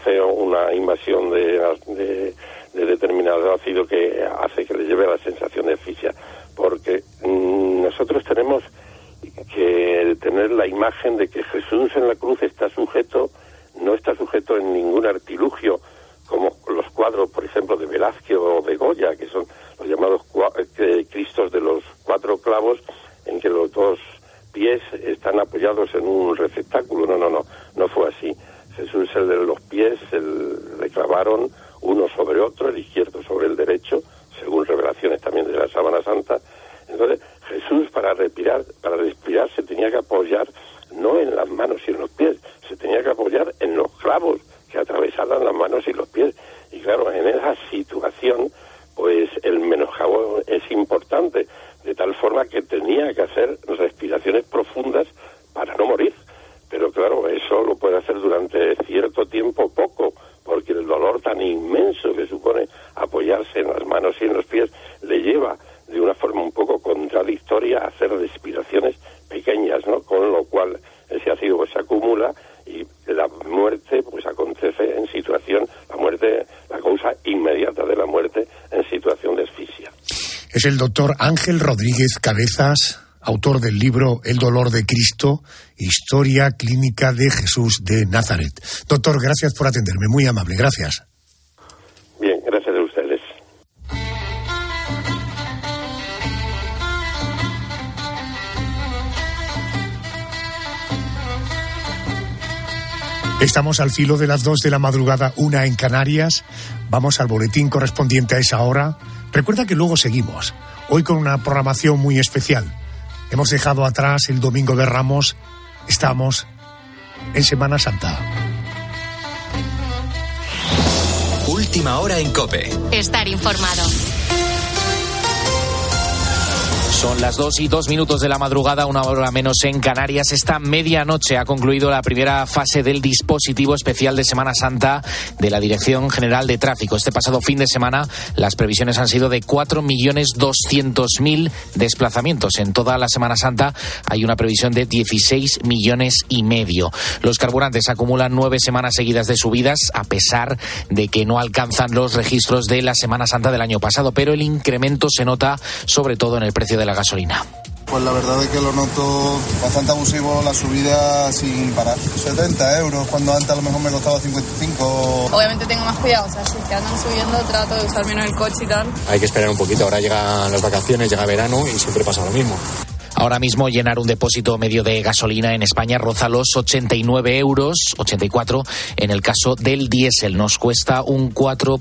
produce una invasión de determinado ácido que hace que le lleve a la sensación de asfixia, porque nosotros tenemos que tener la imagen de que Jesús en la cruz no está sujeto en ningún artilugio, como los cuadros, por ejemplo, de Velázquez o de Goya, que son los llamados Cristos de los 4 clavos, en que los 2 pies están apoyados en un receptáculo. No fue así. Jesús, el de los pies, le clavaron uno sobre otro, el izquierdo sobre el derecho, según revelaciones también de la Sábana Santa. Entonces, Jesús para respirar se tenía que apoyar no en las manos y en los pies, se tenía que apoyar en los clavos que atravesaban las manos y los pies. Y claro, en esa situación, pues el menoscabo es importante, de tal forma que tenía que hacer respiraciones profundas para no morir. Pero claro, eso lo puede hacer durante cierto tiempo poco, porque el dolor tan inmenso que supone apoyarse en las manos y en los pies le lleva de una forma un poco contradictoria a hacer respiraciones pequeñas, ¿no? Con lo cual ese ácido pues se acumula y la muerte pues acontece en situación, la causa inmediata de la muerte en situación de asfixia. Es el doctor Ángel Rodríguez Cabezas, autor del libro El dolor de Cristo, historia clínica de Jesús de Nazaret. Doctor, gracias por atenderme, muy amable, gracias. Bien, gracias a ustedes. Estamos al filo de las 2 de la madrugada, 1 en Canarias. Vamos al boletín correspondiente a esa hora. Recuerda que luego seguimos, hoy con una programación muy especial. Hemos dejado atrás el Domingo de Ramos, estamos en Semana Santa. Última hora en COPE. Estar informado. Son las 2:02 de la madrugada, 1 hora menos en Canarias. Esta medianoche ha concluido la primera fase del dispositivo especial de Semana Santa de la Dirección General de Tráfico. Este pasado fin de semana las previsiones han sido de 4.200.000 desplazamientos. En toda la Semana Santa hay una previsión de 16,5 millones. Los carburantes acumulan 9 semanas seguidas de subidas, a pesar de que no alcanzan los registros de la Semana Santa del año pasado, pero el incremento se nota sobre todo en el precio de la gasolina. Pues la verdad es que lo noto bastante abusivo la subida sin parar. 70 euros, cuando antes a lo mejor me costaba 55. Obviamente tengo más cuidado, o sea, si que andan subiendo trato de usar menos el coche y tal. Hay que esperar un poquito, ahora llegan las vacaciones, llega verano y siempre pasa lo mismo. Ahora mismo llenar un depósito medio de gasolina en España roza los 89 euros, 84 en el caso del diésel. Nos cuesta un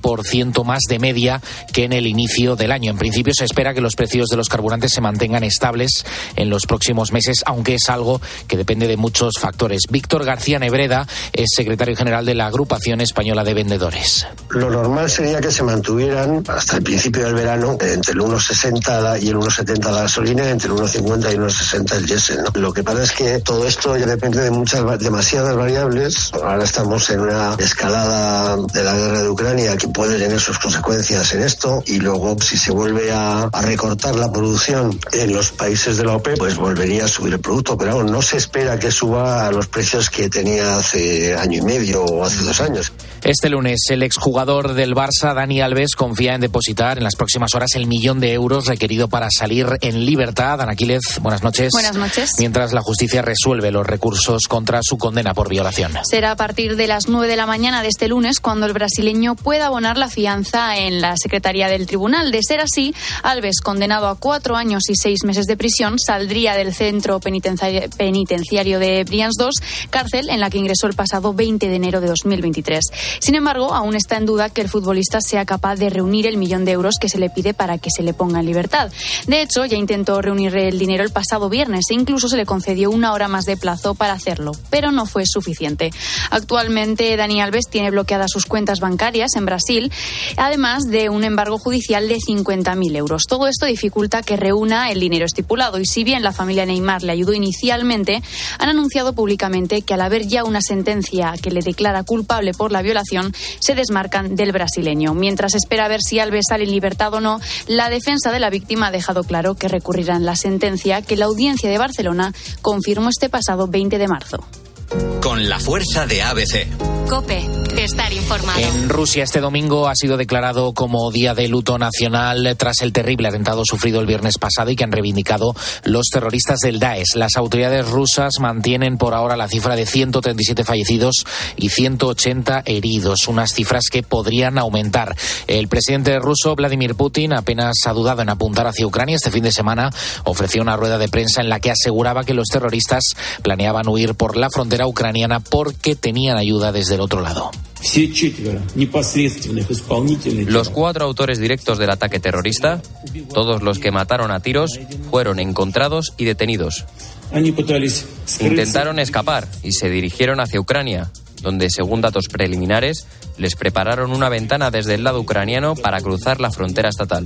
4% más de media que en el inicio del año. En principio se espera que los precios de los carburantes se mantengan estables en los próximos meses, aunque es algo que depende de muchos factores. Víctor García Nebreda es secretario general de la Agrupación Española de Vendedores. Lo normal sería que se mantuvieran hasta el principio del verano entre el 1,60 y el 1,70 la gasolina, entre el 1,50 y unos 60 el diésel, ¿no? Lo que pasa es que todo esto ya depende de demasiadas variables. Ahora estamos en una escalada de la guerra de Ucrania que puede tener sus consecuencias en esto, y luego si se vuelve a recortar la producción en los países de la OPEP, pues volvería a subir el producto, pero no se espera que suba a los precios que tenía hace año y medio o hace 2 años. Este lunes el exjugador del Barça, Dani Alves, confía en depositar en las próximas horas el 1 millón de euros requerido para salir en libertad. Ana Quílez, buenas noches. Buenas noches. Mientras la justicia resuelve los recursos contra su condena por violación. Será a partir de las 9 de la mañana de este lunes cuando el brasileño pueda abonar la fianza en la Secretaría del Tribunal. De ser así, Alves, condenado a 4 años y 6 meses de prisión, saldría del centro penitenciario de Brians 2, cárcel en la que ingresó el pasado 20 de enero de 2023. Sin embargo, aún está en duda que el futbolista sea capaz de reunir el 1 millón de euros que se le pide para que se le ponga en libertad. De hecho, ya intentó reunir el dinero el pasado viernes e incluso se le concedió 1 hora más de plazo para hacerlo, pero no fue suficiente. Actualmente, Dani Alves tiene bloqueadas sus cuentas bancarias en Brasil, además de un embargo judicial de 50.000 euros. Todo esto dificulta que reúna el dinero estipulado, y si bien la familia Neymar le ayudó inicialmente, han anunciado públicamente que al haber ya una sentencia que le declara culpable por la violación, se desmarcan del brasileño. Mientras espera ver si Alves sale en libertad o no, la defensa de la víctima ha dejado claro que recurrirán la sentencia que la Audiencia de Barcelona confirmó este pasado 20 de marzo. Con la fuerza de ABC. COPE. estar informado. En Rusia este domingo ha sido declarado como día de luto nacional tras el terrible atentado sufrido el viernes pasado y que han reivindicado los terroristas del Daesh. Las autoridades rusas mantienen por ahora la cifra de 137 fallecidos y 180 heridos, unas cifras que podrían aumentar. El presidente ruso, Vladimir Putin, apenas ha dudado en apuntar hacia Ucrania. Este fin de semana ofreció una rueda de prensa en la que aseguraba que los terroristas planeaban huir por la frontera ucraniana porque tenían ayuda desde el otro lado. Los 4 autores directos del ataque terrorista, todos los que mataron a tiros, fueron encontrados y detenidos. Intentaron escapar y se dirigieron hacia Ucrania, donde, según datos preliminares, les prepararon una ventana desde el lado ucraniano para cruzar la frontera estatal.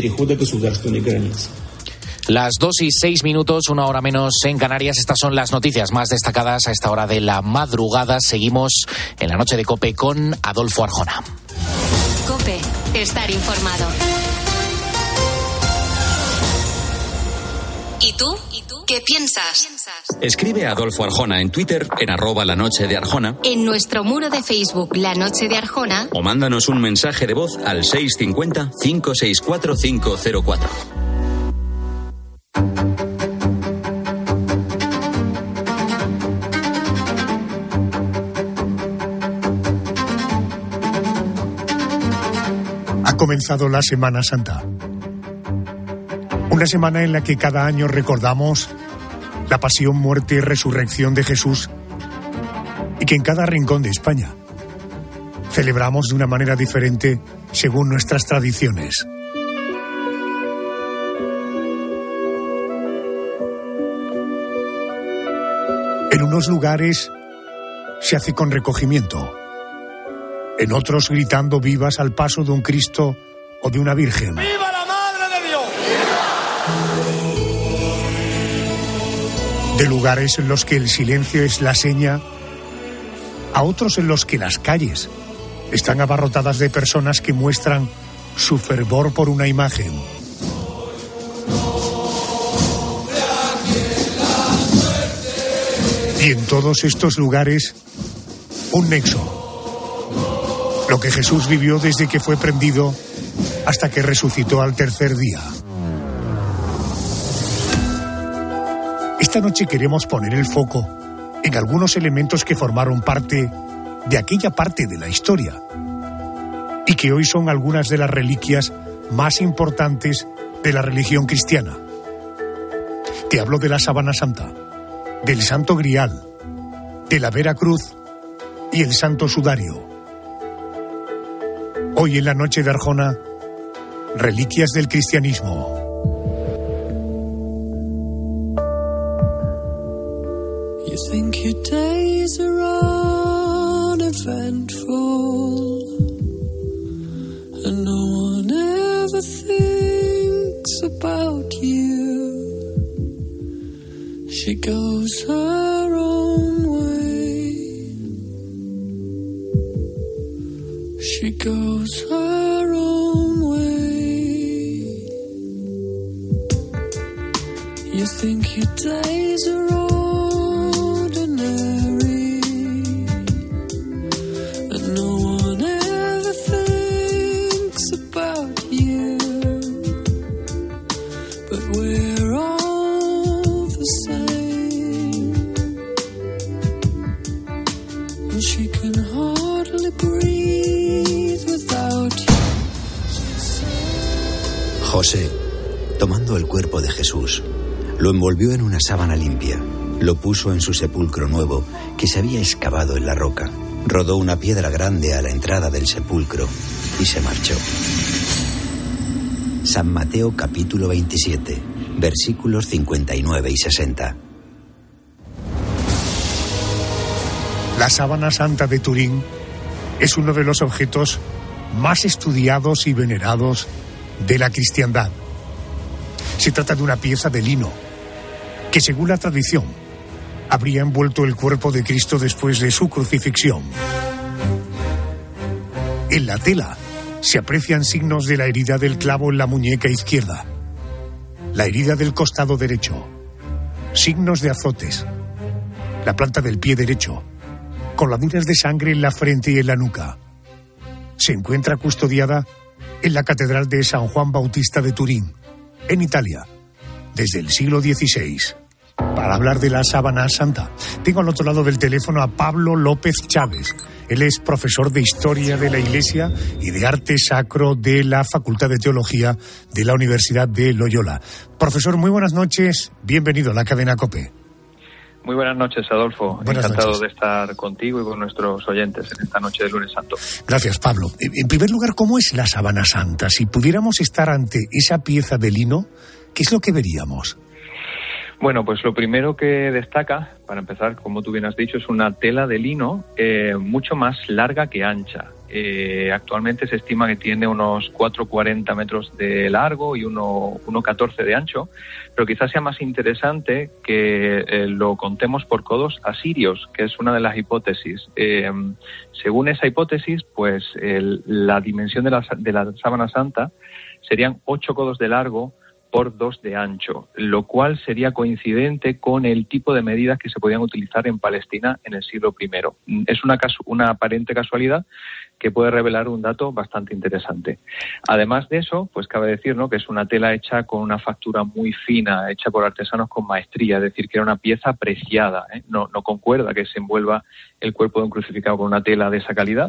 Las 2:06, 1 hora menos en Canarias. Estas son las noticias más destacadas a esta hora de la madrugada. Seguimos en la noche de COPE con Adolfo Arjona. COPE, estar informado. ¿Y tú? ¿Qué piensas? Escribe a Adolfo Arjona en Twitter en @lanochedearjona. En nuestro muro de Facebook, La Noche de Arjona. O mándanos un mensaje de voz al 650 564 504. Ha comenzado la Semana Santa. Una semana en la que cada año recordamos la pasión, muerte y resurrección de Jesús y que en cada rincón de España celebramos de una manera diferente según nuestras tradiciones. En unos lugares se hace con recogimiento, en otros gritando vivas al paso de un Cristo o de una Virgen. ¡Viva la Madre de Dios! De lugares en los que el silencio es la seña, a otros en los que las calles están abarrotadas de personas que muestran su fervor por una imagen. Y en todos estos lugares, un nexo. Lo que Jesús vivió desde que fue prendido hasta que resucitó al tercer día. Esta noche queremos poner el foco en algunos elementos que formaron parte de aquella parte de la historia y que hoy son algunas de las reliquias más importantes de la religión cristiana. Te hablo de la Sábana Santa, del Santo Grial, de la Vera Cruz y el Santo Sudario. Hoy en la noche de Arjona, reliquias del cristianismo. You think your days are uneventful, and no one ever thinks about you. She goes her own way. She goes her own way. You think your days are ordinary, and no one ever thinks about you, but we're all the same, and she can hardly breathe without you. José, tomando el cuerpo de Jesús, lo envolvió en una sábana limpia, lo puso en su sepulcro nuevo que se había excavado en la roca, rodó una piedra grande a la entrada del sepulcro y se marchó. San Mateo capítulo 27, versículos 59 y 60. La Sábana Santa de Turín es uno de los objetos más estudiados y venerados de la cristiandad. Se trata de una pieza de lino que, según la tradición, habría envuelto el cuerpo de Cristo después de su crucifixión. En la tela se aprecian signos de la herida del clavo en la muñeca izquierda, la herida del costado derecho, signos de azotes, la planta del pie derecho, con laminas de sangre en la frente y en la nuca. Se encuentra custodiada en la Catedral de San Juan Bautista de Turín, en Italia, desde el siglo XVI. Para hablar de la sábana santa, tengo al otro lado del teléfono a Pablo López Chávez. Él es profesor de Historia de la Iglesia y de Arte Sacro de la Facultad de Teología de la Universidad de Loyola. Profesor, muy buenas noches, bienvenido a la cadena COPE. Muy buenas noches, Adolfo. Buenas Encantado noches de estar contigo y con nuestros oyentes en esta noche de Lunes Santo. Gracias, Pablo. En primer lugar, ¿cómo es la sábana santa? Si pudiéramos estar ante esa pieza de lino, ¿qué es lo que veríamos? Bueno, pues lo primero que destaca, para empezar, como tú bien has dicho, es una tela de lino mucho más larga que ancha. Actualmente se estima que tiene unos 4,40 metros de largo y 1,14 de ancho, pero quizás sea más interesante que lo contemos por codos asirios, que es una de las hipótesis. Según esa hipótesis, pues la dimensión de la sábana santa serían 8 codos de largo por 2 de ancho, lo cual sería coincidente con el tipo de medidas que se podían utilizar en Palestina en el siglo I. Es una aparente casualidad que puede revelar un dato bastante interesante. Además de eso, pues cabe decir, ¿no?, que es una tela hecha con una factura muy fina, hecha por artesanos con maestría, es decir, que era una pieza preciada, no concuerda que se envuelva el cuerpo de un crucificado con una tela de esa calidad.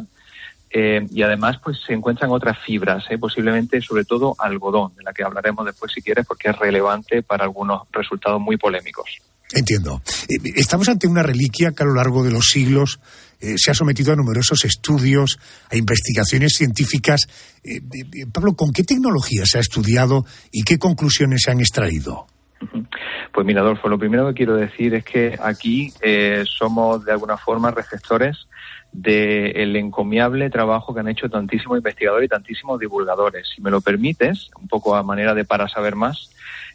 Y además pues se encuentran otras fibras, posiblemente sobre todo algodón, de la que hablaremos después si quieres, porque es relevante para algunos resultados muy polémicos. Entiendo. Estamos ante una reliquia que a lo largo de los siglos se ha sometido a numerosos estudios, a investigaciones científicas. Pablo, ¿con qué tecnología se ha estudiado y qué conclusiones se han extraído? Pues mira, Adolfo, lo primero que quiero decir es que aquí somos de alguna forma receptores del encomiable trabajo que han hecho tantísimos investigadores y tantísimos divulgadores. Si me lo permites, un poco a manera de para saber más,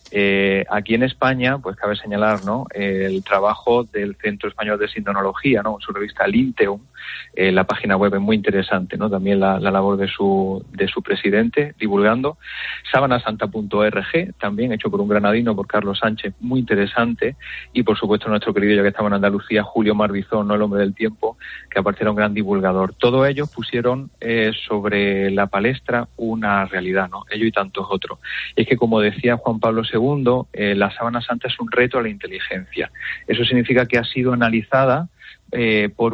aquí en España, pues cabe señalar, ¿no?, el trabajo del Centro Español de Sindonología, ¿no?, en su revista Linteum. La página web es muy interesante, ¿no?, también la labor de su presidente divulgando. Sábanasanta.org, también hecho por un granadino, por Carlos Sánchez, muy interesante. Y por supuesto nuestro querido, ya que estamos en Andalucía, Julio Marbizón, ¿no?, el hombre del tiempo, que aparte era un gran divulgador. Todos ellos pusieron sobre la palestra una realidad, ¿no?, ellos y tantos otros. Y es que, como decía Juan Pablo II, la sábana santa es un reto a la inteligencia. Eso significa que ha sido analizada por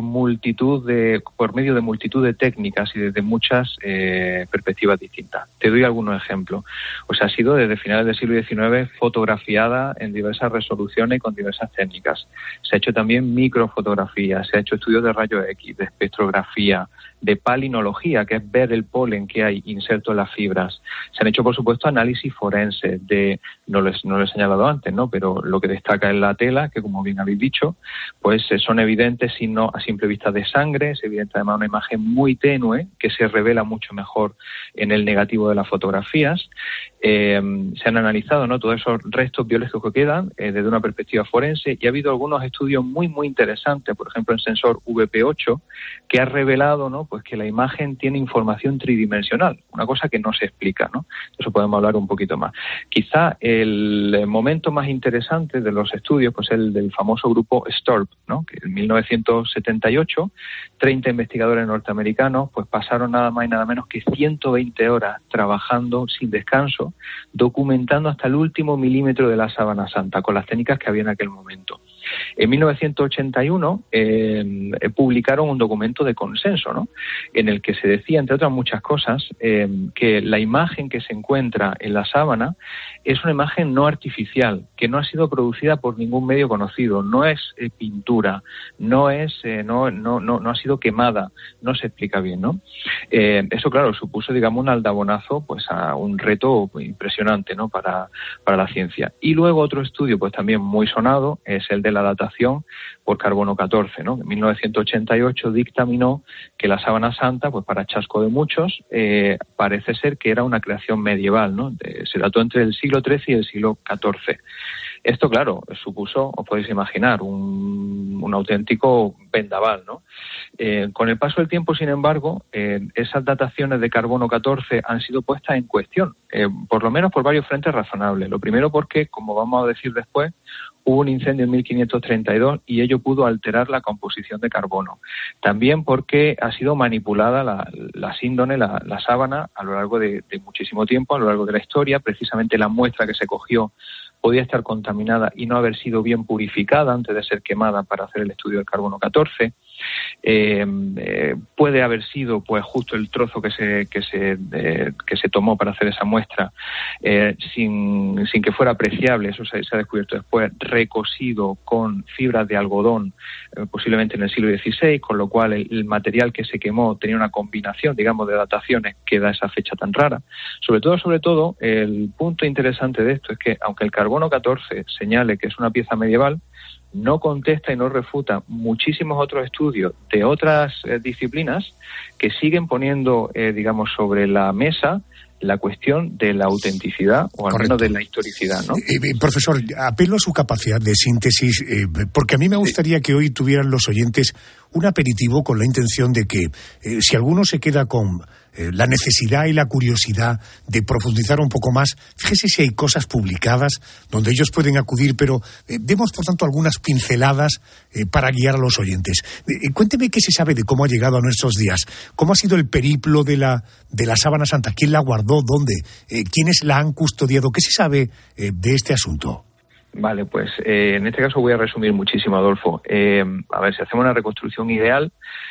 medio de multitud de técnicas y desde muchas perspectivas distintas. Te doy algunos ejemplos. O sea, ha sido desde finales del siglo XIX fotografiada en diversas resoluciones y con diversas técnicas. Se ha hecho también microfotografía, se ha hecho estudios de rayos X, de espectrografía, de palinología, que es ver el polen que hay inserto en las fibras. Se han hecho, por supuesto, análisis forenses no lo he señalado antes, ¿no?, pero lo que destaca es la tela, que como bien habéis dicho, pues son evidentes, sino a simple vista de sangre. Es evidente además una imagen muy tenue que se revela mucho mejor en el negativo de las fotografías. Se han analizado, ¿no?, todos esos restos biológicos que quedan desde una perspectiva forense, y ha habido algunos estudios muy muy interesantes, por ejemplo el sensor VP8, que ha revelado, ¿no?, pues que la imagen tiene información tridimensional, una cosa que no se explica, ¿no? Eso podemos hablar un poquito más. Quizá el momento más interesante de los estudios, pues el del famoso grupo STORP, ¿no?, que en 1978 30 investigadores norteamericanos pues pasaron nada más y nada menos que 120 horas trabajando sin descanso, documentando hasta el último milímetro de la sábana santa con las técnicas que había en aquel momento. En 1981 publicaron un documento de consenso, ¿no?, en el que se decía, entre otras muchas cosas, que la imagen que se encuentra en la sábana es una imagen no artificial, que no ha sido producida por ningún medio conocido, no es pintura, no ha sido quemada, no se explica bien, ¿no? Eso, claro, supuso, digamos, un aldabonazo pues a un reto impresionante, ¿no?, para la ciencia. Y luego otro estudio pues también muy sonado es el de la datación por carbono 14, ¿no? En 1988 dictaminó que la sábana santa, pues para chasco de muchos, parece ser que era una creación medieval, ¿no? Se dató entre el siglo XIII y el siglo XIV. Esto, claro, supuso, os podéis imaginar, un auténtico vendaval, ¿no? Con el paso del tiempo, sin embargo, esas dataciones de carbono 14 han sido puestas en cuestión, por lo menos por varios frentes razonables. Lo primero porque, como vamos a decir después, hubo un incendio en 1532 y ello pudo alterar la composición de carbono. También porque ha sido manipulada la síndone, la sábana, a lo largo de muchísimo tiempo, a lo largo de la historia. Precisamente la muestra que se cogió podía estar contaminada y no haber sido bien purificada antes de ser quemada para hacer el estudio del carbono 14. Puede haber sido pues justo el trozo que se tomó para hacer esa muestra sin que fuera apreciable. Eso se ha descubierto después, recosido con fibras de algodón, posiblemente en el siglo XVI, con lo cual el material que se quemó tenía una combinación, digamos, de dataciones que da esa fecha tan rara. Sobre todo, el punto interesante de esto es que, aunque el carbono 14 señale que es una pieza medieval, no contesta y no refuta muchísimos otros estudios de otras disciplinas que siguen poniendo, digamos, sobre la mesa la cuestión de la autenticidad o al menos de la historicidad, ¿no? Profesor, apelo a su capacidad de síntesis, porque a mí me gustaría que hoy tuvieran los oyentes un aperitivo con la intención de que si alguno se queda con la necesidad y la curiosidad de profundizar un poco más, fíjese si hay cosas publicadas donde ellos pueden acudir, pero demos por tanto algunas pinceladas para guiar a los oyentes. Cuénteme qué se sabe de cómo ha llegado a nuestros días, cómo ha sido el periplo de la sábana santa, quién la guardó, dónde, quiénes la han custodiado, qué se sabe de este asunto. Vale, pues en este caso voy a resumir muchísimo, Adolfo. A ver, si hacemos una reconstrucción ideal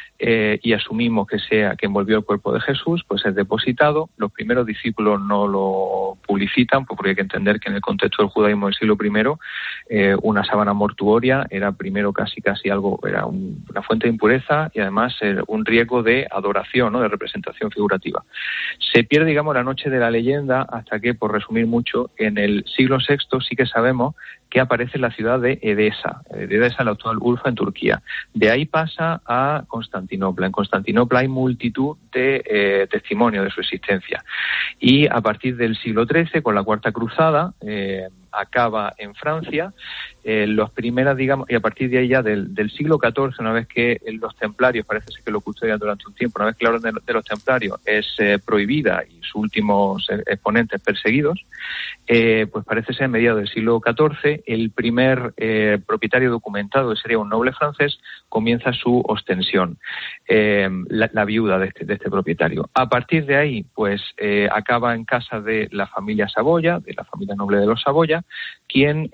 y asumimos que envolvió el cuerpo de Jesús, pues es depositado. Los primeros discípulos no lo publicitan, porque hay que entender que en el contexto del judaísmo del siglo I, una sábana mortuoria era primero casi algo, era una fuente de impureza y además un riesgo de adoración, ¿no?, de representación figurativa. Se pierde, digamos, la noche de la leyenda hasta que, por resumir mucho, en el siglo VI sí que sabemos que aparece en la ciudad de Edesa, la actual Urfa, en Turquía. De ahí pasa a Constantinopla. En Constantinopla hay multitud de testimonios de su existencia. Y a partir del siglo XIII, con la Cuarta Cruzada, acaba en Francia, los primeras, digamos, y a partir de ahí ya del siglo XIV, una vez que los templarios, parece ser que lo custodian durante un tiempo, una vez que la orden de los templarios es prohibida y sus últimos exponentes perseguidos, pues parece ser en mediados del siglo XIV, el primer propietario documentado, que sería un noble francés, comienza su ostensión, la viuda de este propietario. A partir de ahí, pues acaba en casa de la familia Saboya, de la familia noble de los Saboya, quien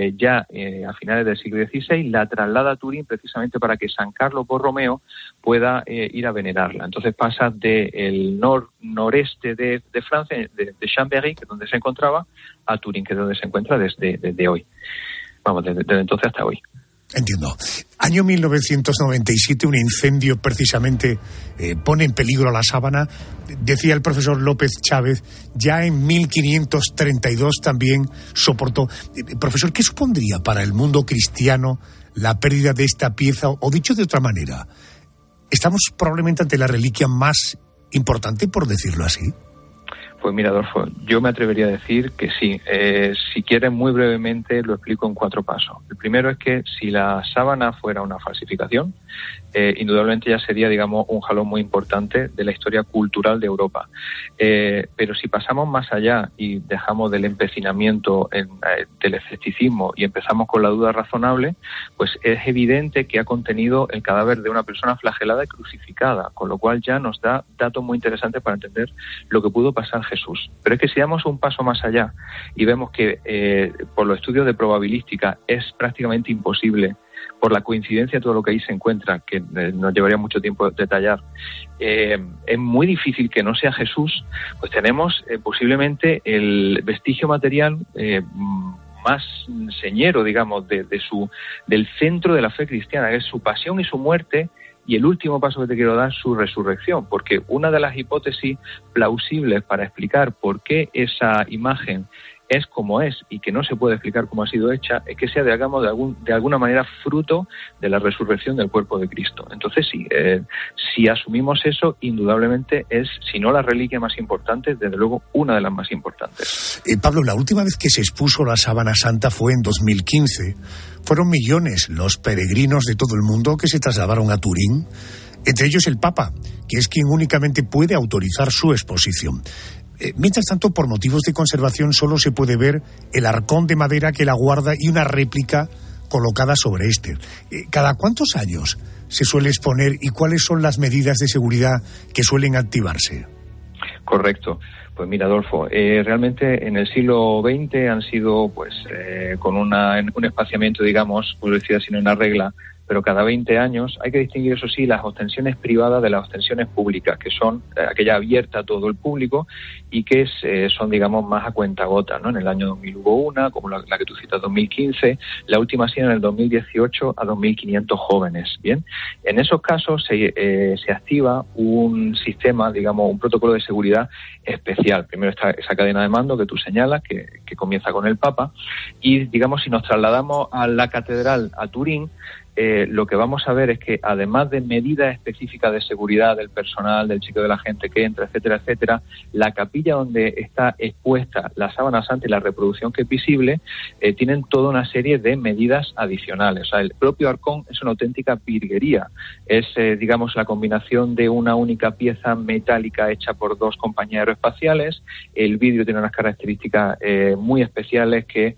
a finales del siglo XVI la traslada a Turín precisamente para que San Carlo Borromeo pueda ir a venerarla. Entonces pasa del noreste de Francia, de Chambéry, que es donde se encontraba, a Turín, que es donde se encuentra desde hoy. Vamos, desde entonces hasta hoy. Entiendo. Año 1997, un incendio precisamente pone en peligro la sábana. Decía el profesor López Chávez, ya en 1532 también soportó. Profesor, ¿qué supondría para el mundo cristiano la pérdida de esta pieza? O dicho de otra manera, ¿estamos probablemente ante la reliquia más importante, por decirlo así? Pues mira, Adolfo, yo me atrevería a decir que sí. Si quieres, muy brevemente lo explico en 4 pasos. El primero es que si la sábana fuera una falsificación, indudablemente ya sería, digamos, un jalón muy importante de la historia cultural de Europa. Pero si pasamos más allá y dejamos del empecinamiento del escepticismo y empezamos con la duda razonable, pues es evidente que ha contenido el cadáver de una persona flagelada y crucificada, con lo cual ya nos da datos muy interesantes para entender lo que pudo pasar Jesús. Pero es que si damos un paso más allá y vemos que por los estudios de probabilística es prácticamente imposible, por la coincidencia de todo lo que ahí se encuentra, que nos llevaría mucho tiempo detallar, es muy difícil que no sea Jesús, pues tenemos posiblemente el vestigio material más señero, digamos, del centro de la fe cristiana, que es su pasión y su muerte. Y el último paso que te quiero dar, su resurrección, porque una de las hipótesis plausibles para explicar por qué esa imagen es como es y que no se puede explicar cómo ha sido hecha, es que sea, digamos, de alguna manera fruto de la resurrección del cuerpo de Cristo. Entonces sí, si asumimos eso, indudablemente es, si no la reliquia más importante, desde luego una de las más importantes. Pablo, la última vez que se expuso la Sábana Santa fue en 2015. Fueron millones los peregrinos de todo el mundo que se trasladaron a Turín, entre ellos el Papa, que es quien únicamente puede autorizar su exposición. Mientras tanto, por motivos de conservación, solo se puede ver el arcón de madera que la guarda y una réplica colocada sobre este. ¿Cada cuántos años se suele exponer y cuáles son las medidas de seguridad que suelen activarse? Correcto. Pues mira, Adolfo, realmente en el siglo XX han sido, con un espaciamiento, digamos, por decir así, no una regla, pero cada 20 años hay que distinguir, eso sí, las ostensiones privadas de las ostensiones públicas, que son aquella abierta a todo el público y que son, digamos, más a cuentagotas, ¿no? En el año 2000 hubo una, como la que tú citas, 2015, la última ha sido en el 2018 a 2.500 jóvenes, ¿bien? En esos casos se activa un sistema, digamos, un protocolo de seguridad especial. Primero está esa cadena de mando que tú señalas, que comienza con el Papa, y, digamos, si nos trasladamos a la catedral, a Turín, lo que vamos a ver es que, además de medidas específicas de seguridad del personal, del chequeo de la gente que entra, etcétera, etcétera, la capilla donde está expuesta la Sábana Santa y la reproducción que es visible, tienen toda una serie de medidas adicionales. O sea, el propio arcón es una auténtica virguería. Es, digamos, la combinación de una única pieza metálica hecha por dos compañías aeroespaciales. El vidrio tiene unas características muy especiales que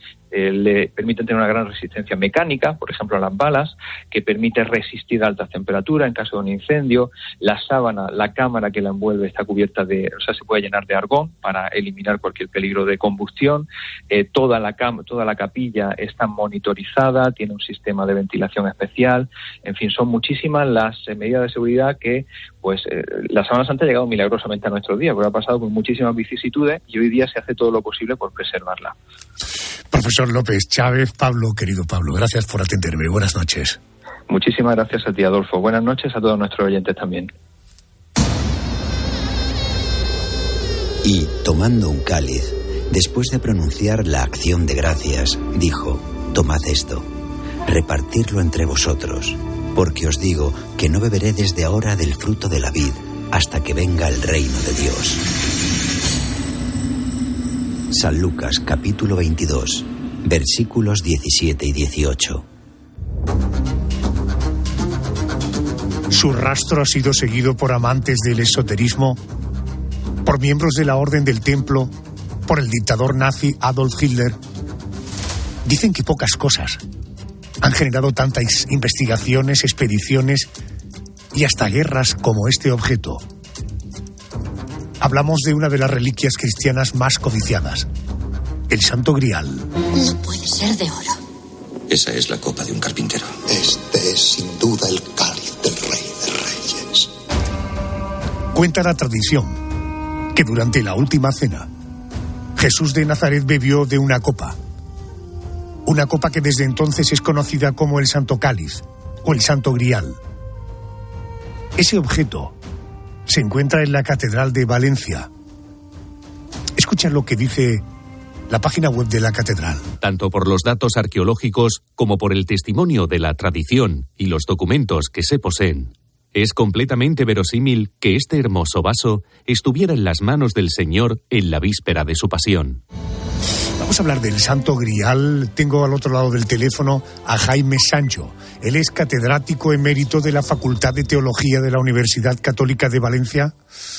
le permiten tener una gran resistencia mecánica, por ejemplo a las balas, que permite resistir a altas temperaturas en caso de un incendio. La sábana, la cámara que la envuelve está cubierta se puede llenar de argón para eliminar cualquier peligro de combustión. Toda la capilla está monitorizada, tiene un sistema de ventilación especial. En fin, son muchísimas las medidas de seguridad que, la Sábana Santa ha llegado milagrosamente a nuestros días, porque ha pasado por muchísimas vicisitudes y hoy día se hace todo lo posible por preservarla. Profesor López Chávez, Pablo, querido Pablo, gracias por atenderme. Buenas noches. Muchísimas gracias a ti, Adolfo. Buenas noches a todos nuestros oyentes también. Y, tomando un cáliz, después de pronunciar la acción de gracias, dijo: tomad esto, repartirlo entre vosotros, porque os digo que no beberé desde ahora del fruto de la vid hasta que venga el reino de Dios. San Lucas, capítulo 22, versículos 17 y 18. Su rastro ha sido seguido por amantes del esoterismo, por miembros de la Orden del Templo, por el dictador nazi Adolf Hitler. Dicen que pocas cosas han generado tantas investigaciones, expediciones y hasta guerras como este objeto. Hablamos de una de las reliquias cristianas más codiciadas, el Santo Grial. No puede ser de oro. Esa es la copa de un carpintero. Este es sin duda el cáliz del Rey de Reyes. Cuenta la tradición que durante la última cena, Jesús de Nazaret bebió de una copa que desde entonces es conocida como el Santo Cáliz o el Santo Grial. Ese objeto se encuentra en la Catedral de Valencia. Escucha lo que dice la página web de la catedral. Tanto por los datos arqueológicos como por el testimonio de la tradición y los documentos que se poseen, es completamente verosímil que este hermoso vaso estuviera en las manos del Señor en la víspera de su pasión. Vamos a hablar del Santo Grial. Tengo al otro lado del teléfono a Jaime Sancho. Él es catedrático emérito de la Facultad de Teología de la Universidad Católica de Valencia.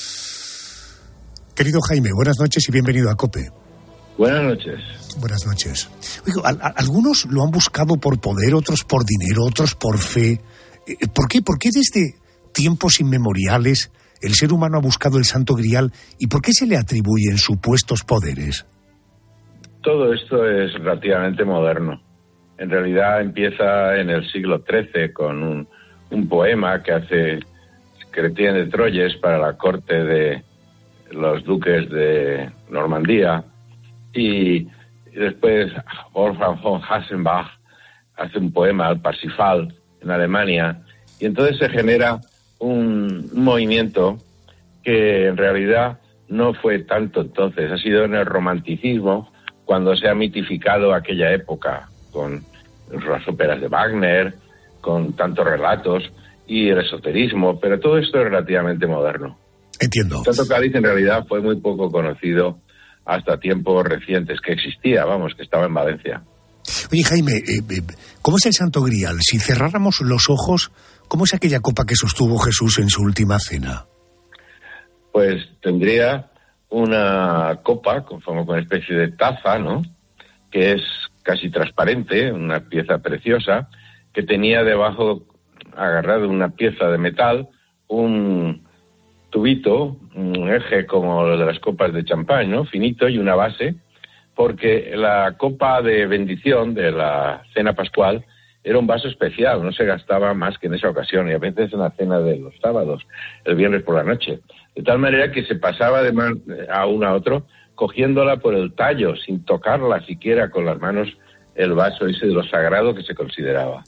Querido Jaime, buenas noches y bienvenido a COPE. Buenas noches. Buenas noches. Oigo, algunos lo han buscado por poder, otros por dinero, otros por fe. ¿Por qué? ¿Por qué desde tiempos inmemoriales el ser humano ha buscado el Santo Grial y por qué se le atribuyen supuestos poderes? Todo esto es relativamente moderno. En realidad empieza en el siglo XIII con un poema que hace Chrétien de Troyes para la corte de los duques de Normandía, y después Wolfgang von Hasenbach hace un poema al Parsifal en Alemania, y entonces se genera un movimiento que en realidad no fue tanto entonces, ha sido en el romanticismo cuando se ha mitificado aquella época con las óperas de Wagner, con tantos relatos y el esoterismo, pero todo esto es relativamente moderno. Entiendo. El Santo Cáliz en realidad fue muy poco conocido hasta tiempos recientes, que existía, que estaba en Valencia. Oye, Jaime, ¿cómo es el Santo Grial? Si cerráramos los ojos, ¿cómo es aquella copa que sostuvo Jesús en su última cena? Pues tendría una copa como una especie de taza, ¿no?, que es casi transparente, una pieza preciosa, que tenía debajo, agarrado una pieza de metal, un tubito, un eje como lo de las copas de champán, ¿no?, finito, y una base, porque la copa de bendición de la cena pascual era un vaso especial, no se gastaba más que en esa ocasión, y a veces en la cena de los sábados, el viernes por la noche. De tal manera que se pasaba de a uno a otro, cogiéndola por el tallo, sin tocarla siquiera con las manos, el vaso ese de lo sagrado que se consideraba.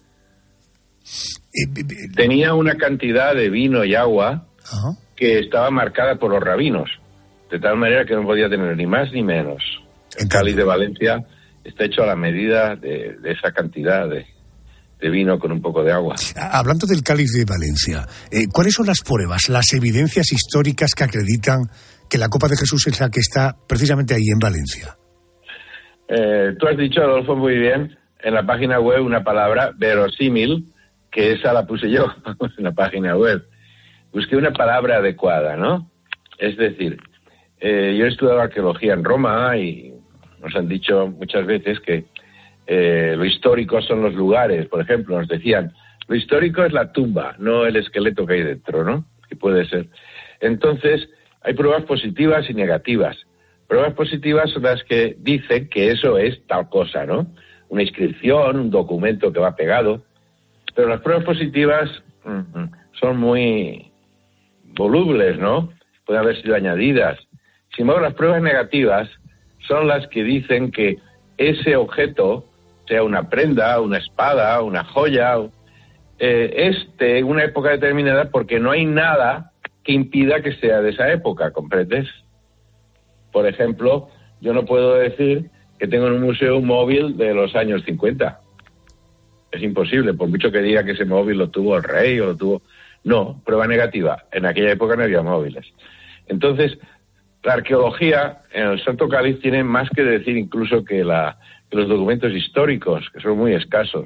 Tenía una cantidad de vino y agua que estaba marcada por los rabinos, de tal manera que no podía tener ni más ni menos. El cáliz de Valencia está hecho a la medida de esa cantidad de vino con un poco de agua. Hablando del cáliz de Valencia, ¿cuáles son las pruebas, las evidencias históricas que acreditan que la copa de Jesús es la que está precisamente ahí en Valencia? Tú has dicho, Adolfo, muy bien, en la página web una palabra, verosímil, que esa la puse yo en la página web. Busqué una palabra adecuada, ¿no? Es decir, yo he estudiado arqueología en Roma y nos han dicho muchas veces que lo histórico son los lugares. Por ejemplo, nos decían, lo histórico es la tumba, no el esqueleto que hay dentro, ¿no? Que puede ser. Entonces, hay pruebas positivas y negativas. Pruebas positivas son las que dicen que eso es tal cosa, ¿no? Una inscripción, un documento que va pegado. Pero las pruebas positivas son muy volubles, ¿no? Pueden haber sido añadidas. Sin embargo, las pruebas negativas son las que dicen que ese objeto, sea una prenda, una espada, una joya, es de una época determinada porque no hay nada que impida que sea de esa época, ¿comprendes? Por ejemplo, yo no puedo decir que tengo en un museo un móvil de los años 50. Es imposible, por mucho que diga que ese móvil lo tuvo el rey o lo tuvo... No, prueba negativa. En aquella época no había móviles. Entonces, la arqueología en el Santo Cáliz tiene más que decir incluso que los documentos históricos, que son muy escasos.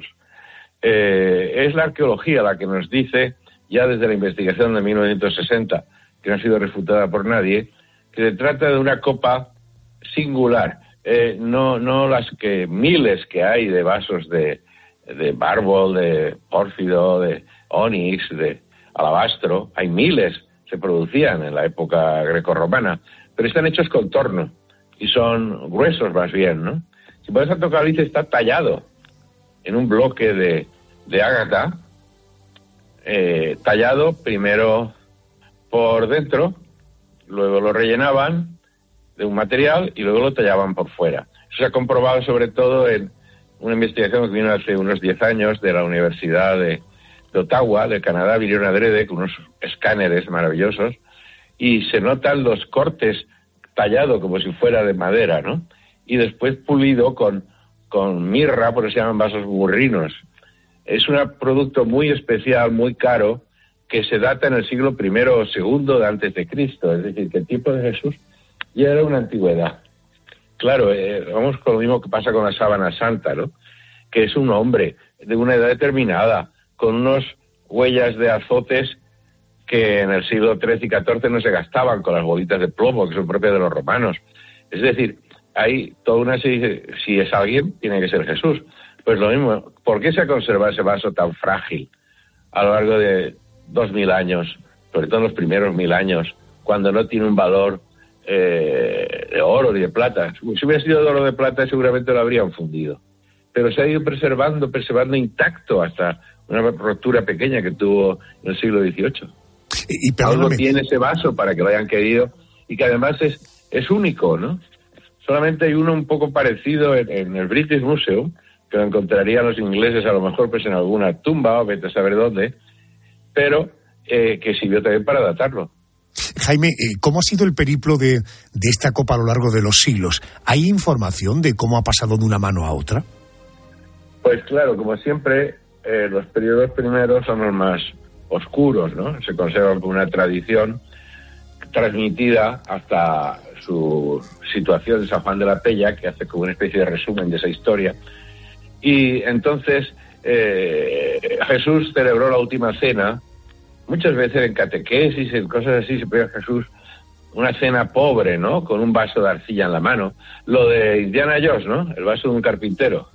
Es la arqueología la que nos dice, ya desde la investigación de 1960, que no ha sido refutada por nadie, que se trata de una copa singular. No las que miles que hay de vasos de mármol, de pórfido, de onix, de alabastro, hay miles, se producían en la época grecorromana, pero están hechos con torno y son gruesos más bien, ¿no? Si por el Santo Cáliz está tallado en un bloque de ágata, tallado primero por dentro, luego lo rellenaban de un material y luego lo tallaban por fuera. Eso se ha comprobado sobre todo en una investigación que vino hace unos 10 años de la Universidad de Ottawa, de Canadá, vinieron adrede con unos escáneres maravillosos y se notan los cortes tallado como si fuera de madera, ¿no? Y después pulido con mirra, por eso se llaman vasos burrinos. Es un producto muy especial, muy caro, que se data en el siglo I o II de antes de Cristo, es decir, que el tiempo de Jesús ya era una antigüedad. Claro, vamos con lo mismo que pasa con la sábana santa, ¿no? Que es un hombre de una edad determinada, con unas huellas de azotes que en el siglo XIII y XIV no se gastaban con las bolitas de plomo, que son propias de los romanos. Es decir, hay toda una serie, si es alguien, tiene que ser Jesús. Pues lo mismo, ¿por qué se ha conservado ese vaso tan frágil a lo largo de 2000 años, sobre todo en los primeros 1000 años, cuando no tiene un valor de oro ni de plata? Si hubiera sido de oro o de plata, seguramente lo habrían fundido. Pero se ha ido preservando intacto hasta una rotura pequeña que tuvo en el siglo XVIII. Y algo tiene ese vaso para que lo hayan querido y que además es único, ¿no? Solamente hay uno un poco parecido en el British Museum, que lo encontrarían los ingleses a lo mejor pues en alguna tumba o vete a saber dónde, pero que sirvió también para datarlo. Jaime, ¿cómo ha sido el periplo de esta copa a lo largo de los siglos? ¿Hay información de cómo ha pasado de una mano a otra? Pues claro, como siempre, los periodos primeros son los más oscuros, ¿no? Se conserva una tradición transmitida hasta su situación en San Juan de la Pella, que hace como una especie de resumen de esa historia. Y entonces Jesús celebró la última cena. Muchas veces en catequesis, en cosas así, se pide a Jesús una cena pobre, ¿no? Con un vaso de arcilla en la mano. Lo de Indiana Jones, ¿no? El vaso de un carpintero.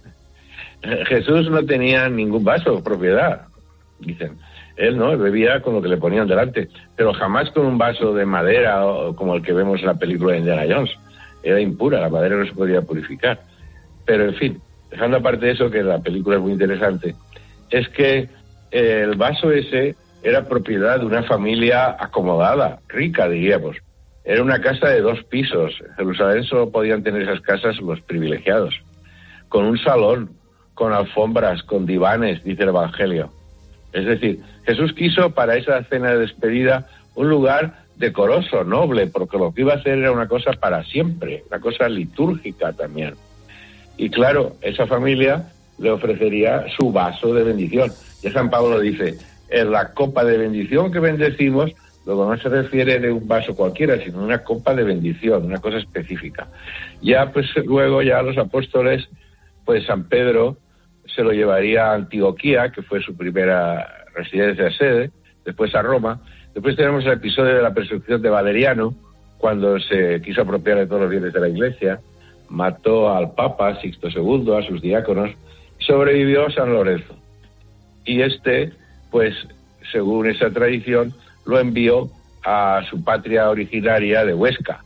Jesús no tenía ningún vaso, propiedad, dicen. Él no, bebía con lo que le ponían delante, pero jamás con un vaso de madera como el que vemos en la película de Indiana Jones. Era impura, la madera no se podía purificar. Pero, en fin, dejando aparte de eso, que la película es muy interesante, es que el vaso ese era propiedad de una familia acomodada, rica, diríamos. Era una casa de 2 pisos. En Jerusalén solo podían tener esas casas los privilegiados. Con un salón, con alfombras, con divanes, dice el Evangelio. Es decir, Jesús quiso para esa cena de despedida un lugar decoroso, noble, porque lo que iba a hacer era una cosa para siempre, una cosa litúrgica también. Y claro, esa familia le ofrecería su vaso de bendición. Y San Pablo dice, en la copa de bendición que bendecimos, luego no se refiere de un vaso cualquiera, sino una copa de bendición, una cosa específica. Ya pues luego ya los apóstoles, pues San Pedro se lo llevaría a Antioquía, que fue su primera residencia sede, después a Roma. Después tenemos el episodio de la persecución de Valeriano, cuando se quiso apropiar de todos los bienes de la Iglesia, mató al Papa Sixto II, a sus diáconos, sobrevivió San Lorenzo. Y pues según esa tradición, lo envió a su patria originaria de Huesca,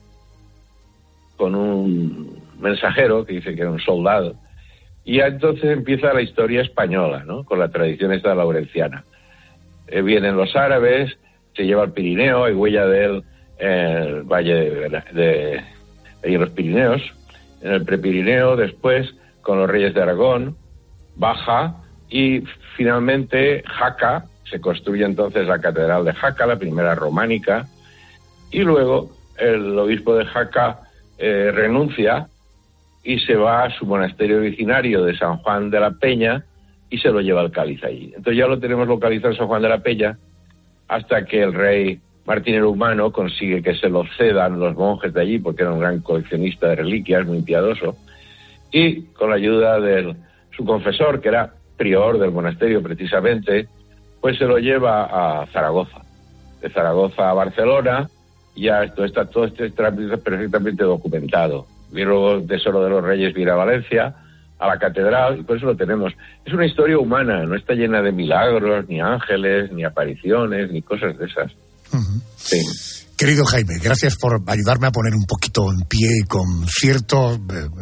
con un mensajero que dice que era un soldado. Y ya entonces empieza la historia española, ¿no? Con la tradición esta laurenciana. Vienen los árabes, se lleva al Pirineo, hay huella de él en el valle de los Pirineos, en el Prepirineo, después con los reyes de Aragón, baja y finalmente Jaca, se construye entonces la catedral de Jaca, la primera románica, y luego el obispo de Jaca renuncia y se va a su monasterio originario de San Juan de la Peña y se lo lleva al cáliz allí. Entonces ya lo tenemos localizado en San Juan de la Peña hasta que el rey Martín el Humano consigue que se lo cedan los monjes de allí, porque era un gran coleccionista de reliquias, muy piadoso, y con la ayuda de su confesor, que era prior del monasterio precisamente, pues se lo lleva a Zaragoza. De Zaragoza a Barcelona, ya todo este trámite perfectamente documentado. Y luego el Tesoro de los Reyes viene a Valencia, a la catedral, y por eso lo tenemos. Es una historia humana, no está llena de milagros, ni ángeles, ni apariciones, ni cosas de esas. Uh-huh. Sí. Querido Jaime, gracias por ayudarme a poner un poquito en pie con cierto,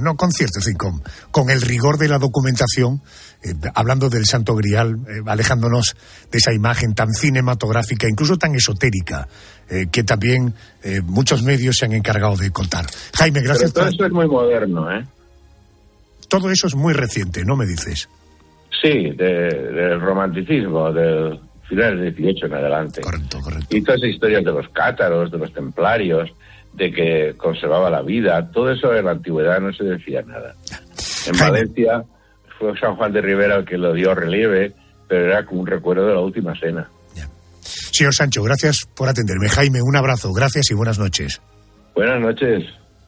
con el rigor de la documentación, hablando del Santo Grial, alejándonos de esa imagen tan cinematográfica, incluso tan esotérica, que también muchos medios se han encargado de contar. Jaime, gracias. Pero todo eso es muy moderno, ¿eh? Todo eso es muy reciente, ¿no me dices? Sí, del romanticismo, del final del 18 en adelante. Correcto. Y todas esas historias de los cátaros, de los templarios, de que conservaba la vida, todo eso en la antigüedad no se decía nada. En Valencia fue San Juan de Ribera el que lo dio relieve, pero era como un recuerdo de la última cena. Ya. Señor Sancho, gracias por atenderme. Jaime, un abrazo, gracias y buenas noches. Buenas noches.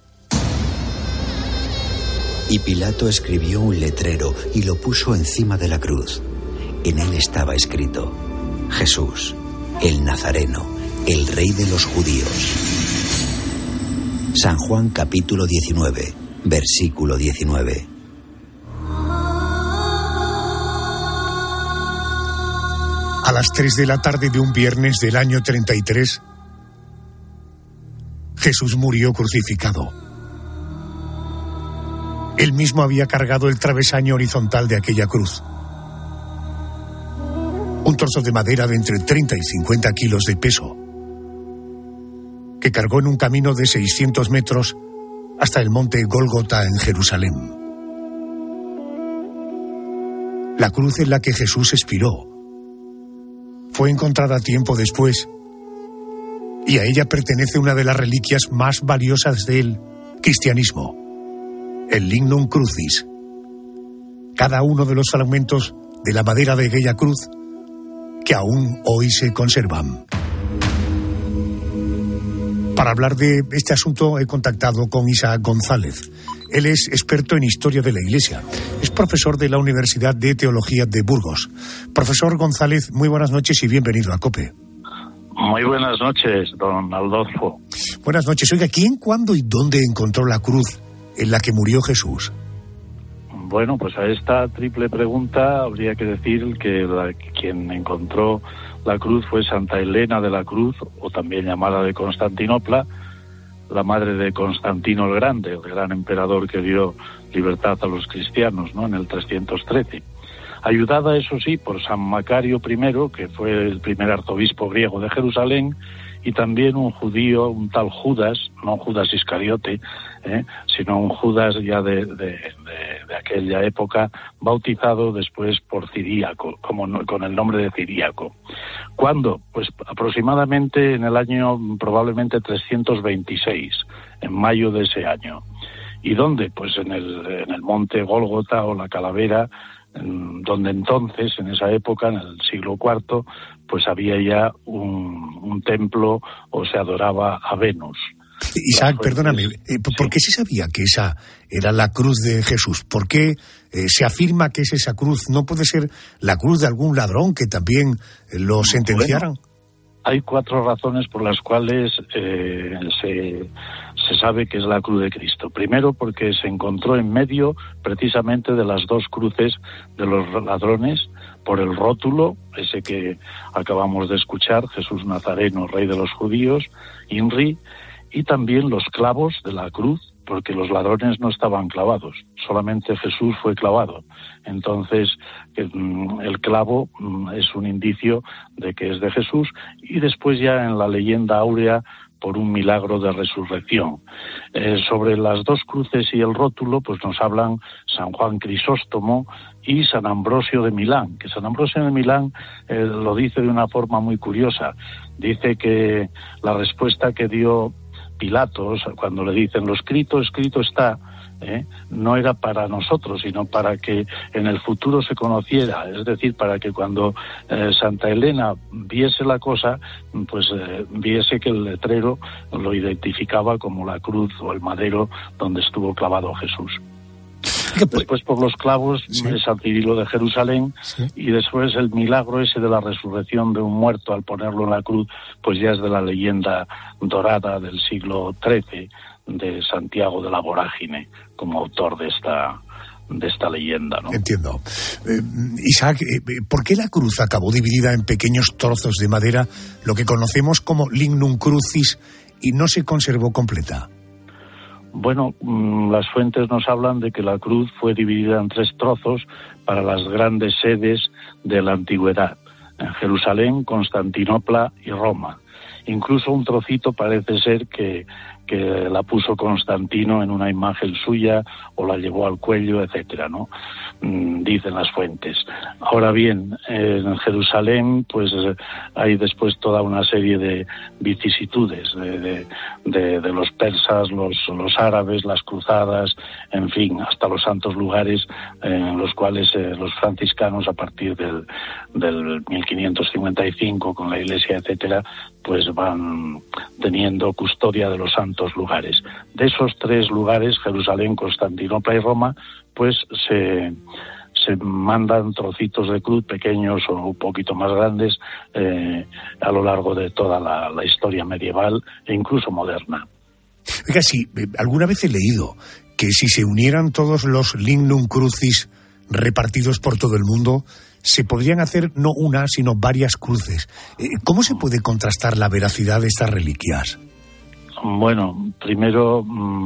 Y Pilato escribió un letrero y lo puso encima de la cruz. En él estaba escrito: Jesús, el Nazareno, el Rey de los Judíos. San Juan capítulo 19, versículo 19. A las 3 de la tarde de un viernes del año 33, Jesús murió crucificado. Él mismo había cargado el travesaño horizontal de aquella cruz. Un trozo de madera de entre 30 y 50 kilos de peso, que cargó en un camino de 600 metros hasta el monte Gólgota en Jerusalén. La cruz en la que Jesús expiró fue encontrada tiempo después Y a ella pertenece una de las reliquias más valiosas del cristianismo, el Lignum Crucis. Cada uno de los fragmentos de la madera de aquella cruz que aún hoy se conservan. Para hablar de este asunto he contactado con Isaac González. Él es experto en historia de la Iglesia. Es profesor de la Universidad de Teología de Burgos. Profesor González, muy buenas noches y bienvenido a COPE. Muy buenas noches, don Adolfo. Buenas noches. Oiga, ¿quién, cuándo y dónde encontró la cruz en la que murió Jesús? Bueno, pues a esta triple pregunta habría que decir que quien encontró la cruz fue Santa Elena de la Cruz, o también llamada de Constantinopla, la madre de Constantino el Grande, el gran emperador que dio libertad a los cristianos, ¿no?, en el 313. Ayudada, eso sí, por San Macario I, que fue el primer arzobispo griego de Jerusalén, y también un judío, un tal Judas, no Judas Iscariote, sino un Judas ya de aquella época, bautizado después por Ciríaco, con el nombre de Ciríaco. ¿Cuándo? Pues aproximadamente en el año probablemente 326, en mayo de ese año. ¿Y dónde? Pues en el monte Gólgota o la Calavera, donde entonces, en esa época, en el siglo IV, pues había ya un templo o se adoraba a Venus. Isaac, perdóname, ¿por qué se sabía que esa era la cruz de Jesús? ¿Por qué se afirma que es esa cruz? ¿No puede ser la cruz de algún ladrón que también lo sentenciaran? Bueno, hay 4 razones por las cuales se sabe que es la cruz de Cristo. Primero, porque se encontró en medio precisamente de las 2 cruces de los ladrones, por el rótulo, ese que acabamos de escuchar, Jesús Nazareno, Rey de los Judíos, INRI, y también los clavos de la cruz, porque los ladrones no estaban clavados, solamente Jesús fue clavado. Entonces, el clavo es un indicio de que es de Jesús, y después ya en la leyenda áurea, por un milagro de resurrección. Sobre las 2 cruces y el rótulo, pues nos hablan San Juan Crisóstomo y San Ambrosio de Milán, que San Ambrosio de Milán lo dice de una forma muy curiosa. Dice que la respuesta que dio Pilatos, cuando le dicen lo escrito está, no era para nosotros, sino para que en el futuro se conociera, es decir, para que cuando Santa Elena viese la cosa, pues viese que el letrero lo identificaba como la cruz o el madero donde estuvo clavado Jesús. Después por los clavos de San Cirilo de Jerusalén, y después el milagro ese de la resurrección de un muerto al ponerlo en la cruz, pues ya es de la leyenda dorada del siglo XIII de Santiago de la Vorágine, como autor de esta leyenda, ¿no? Entiendo. Isaac, ¿por qué la cruz acabó dividida en pequeños trozos de madera, lo que conocemos como Lignum Crucis, y no se conservó completa? Bueno, las fuentes nos hablan de que la cruz fue dividida en 3 trozos para las grandes sedes de la antigüedad, en Jerusalén, Constantinopla y Roma. Incluso un trocito parece ser que la puso Constantino en una imagen suya o la llevó al cuello, etcétera, ¿no? Dicen las fuentes. Ahora bien, en Jerusalén pues hay después toda una serie de vicisitudes de los persas, los árabes, las cruzadas, en fin, hasta los santos lugares en los cuales los franciscanos a partir del 1555 con la Iglesia, etcétera, pues van teniendo custodia de los santos lugares. De esos 3 lugares, Jerusalén, Constantinopla y Roma, pues se mandan trocitos de cruz pequeños o un poquito más grandes a lo largo de toda la historia medieval e incluso moderna. Oiga, sí, alguna vez he leído que si se unieran todos los Lignum Crucis repartidos por todo el mundo, se podrían hacer no una, sino varias cruces. ¿Cómo se puede contrastar la veracidad de estas reliquias? Bueno, primero,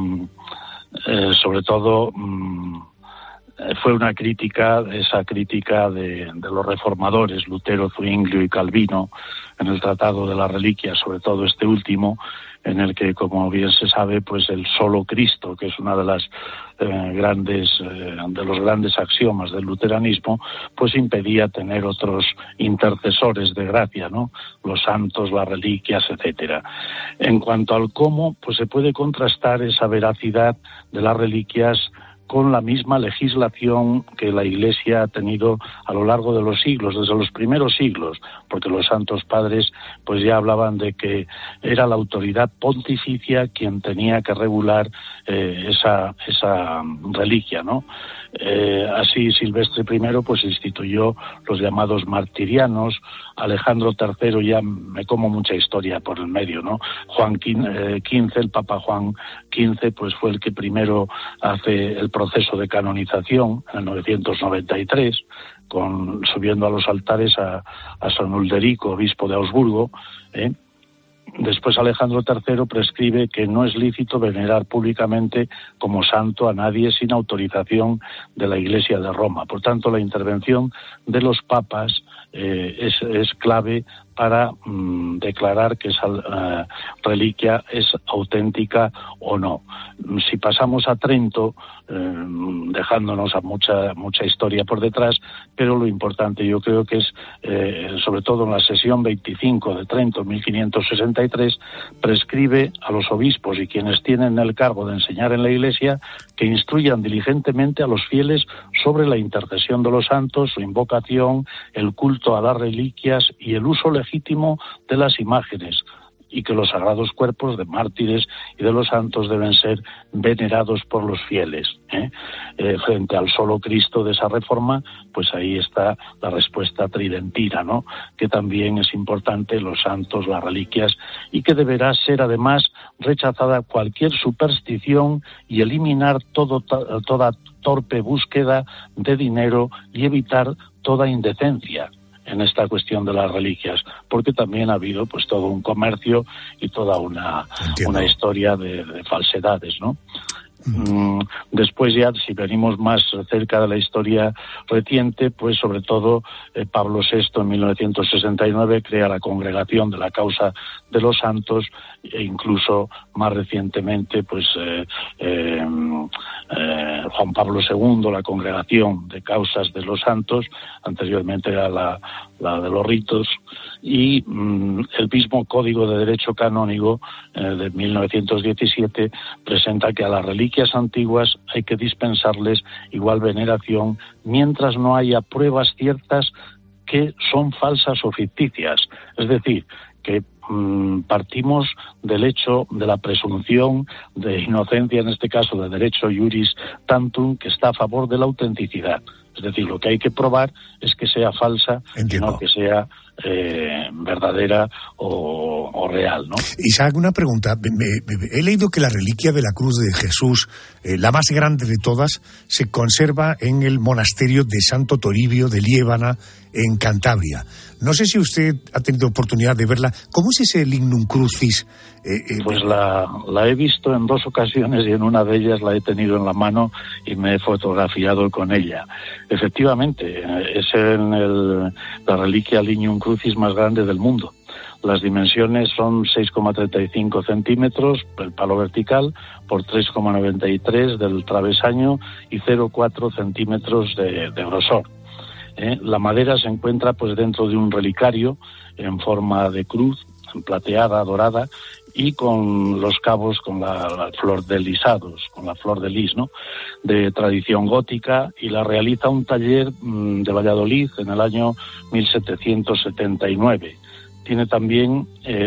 sobre todo, fue una crítica, esa crítica de los reformadores, Lutero, Zuinglio y Calvino, en el Tratado de las Reliquias, sobre todo este último, en el que, como bien se sabe, pues el solo Cristo, que es una de las de los grandes axiomas del luteranismo, pues impedía tener otros intercesores de gracia, ¿no? Los santos, las reliquias, etcétera. En cuanto al cómo, pues se puede contrastar esa veracidad de las reliquias con la misma legislación que la Iglesia ha tenido a lo largo de los siglos, desde los primeros siglos, porque los santos padres pues ya hablaban de que era la autoridad pontificia quien tenía que regular esa reliquia, ¿no? Así Silvestre I pues instituyó los llamados martirianos. Alejandro III, ya me como mucha historia por el medio, ¿no? Juan XV, el Papa Juan XV, pues fue el que primero hace el proceso de canonización en el 993, subiendo a los altares a San Ulderico, obispo de Augsburgo, Después Alejandro III prescribe que no es lícito venerar públicamente como santo a nadie sin autorización de la Iglesia de Roma. Por tanto, la intervención de los papas es clave para declarar que esa reliquia es auténtica o no. Si pasamos a Trento, dejándonos a mucha historia por detrás, pero lo importante yo creo que es, sobre todo en la sesión 25 de Trento, 1563, prescribe a los obispos y quienes tienen el cargo de enseñar en la Iglesia que instruyan diligentemente a los fieles sobre la intercesión de los santos, su invocación, el culto a las reliquias y el uso legítimo de las imágenes, y que los sagrados cuerpos de mártires y de los santos deben ser venerados por los fieles. Frente al solo Cristo de esa reforma, pues ahí está la respuesta tridentina, ¿no? Que también es importante, los santos, las reliquias, y que deberá ser además rechazada cualquier superstición y eliminar toda torpe búsqueda de dinero y evitar toda indecencia en esta cuestión de las reliquias, porque también ha habido pues todo un comercio y toda una historia de falsedades, ¿no? Después ya, si venimos más cerca de la historia reciente, pues sobre todo Pablo VI en 1969 crea la Congregación de la Causa de los Santos, e incluso más recientemente pues Juan Pablo II, la Congregación de Causas de los Santos, anteriormente era la de los ritos, y el mismo Código de Derecho Canónico de 1917 presenta que a las reliquias antiguas hay que dispensarles igual veneración mientras no haya pruebas ciertas que son falsas o ficticias. Es decir, que partimos del hecho de la presunción de inocencia, en este caso de derecho iuris tantum, que está a favor de la autenticidad. Es decir, lo que hay que probar es que sea falsa, no que sea verdadera o real, ¿no? Isaac, una pregunta. He leído que la reliquia de la cruz de Jesús, la más grande de todas, se conserva en el monasterio de Santo Toribio de Liébana, en Cantabria. No sé si usted ha tenido oportunidad de verla. ¿Cómo es ese lignum crucis? Pues la he visto en 2 ocasiones y en una de ellas la he tenido en la mano y me he fotografiado con ella. Efectivamente, es la reliquia lignum crucis más grande del mundo. Las dimensiones son 6,35 centímetros, el palo vertical, por 3,93 del travesaño y 0,4 centímetros de grosor. La madera se encuentra pues dentro de un relicario en forma de cruz, plateada, dorada, y con los cabos con la flor de lisados, con la flor de lis, ¿no? De tradición gótica, y la realiza un taller de Valladolid en el año 1779. Tiene también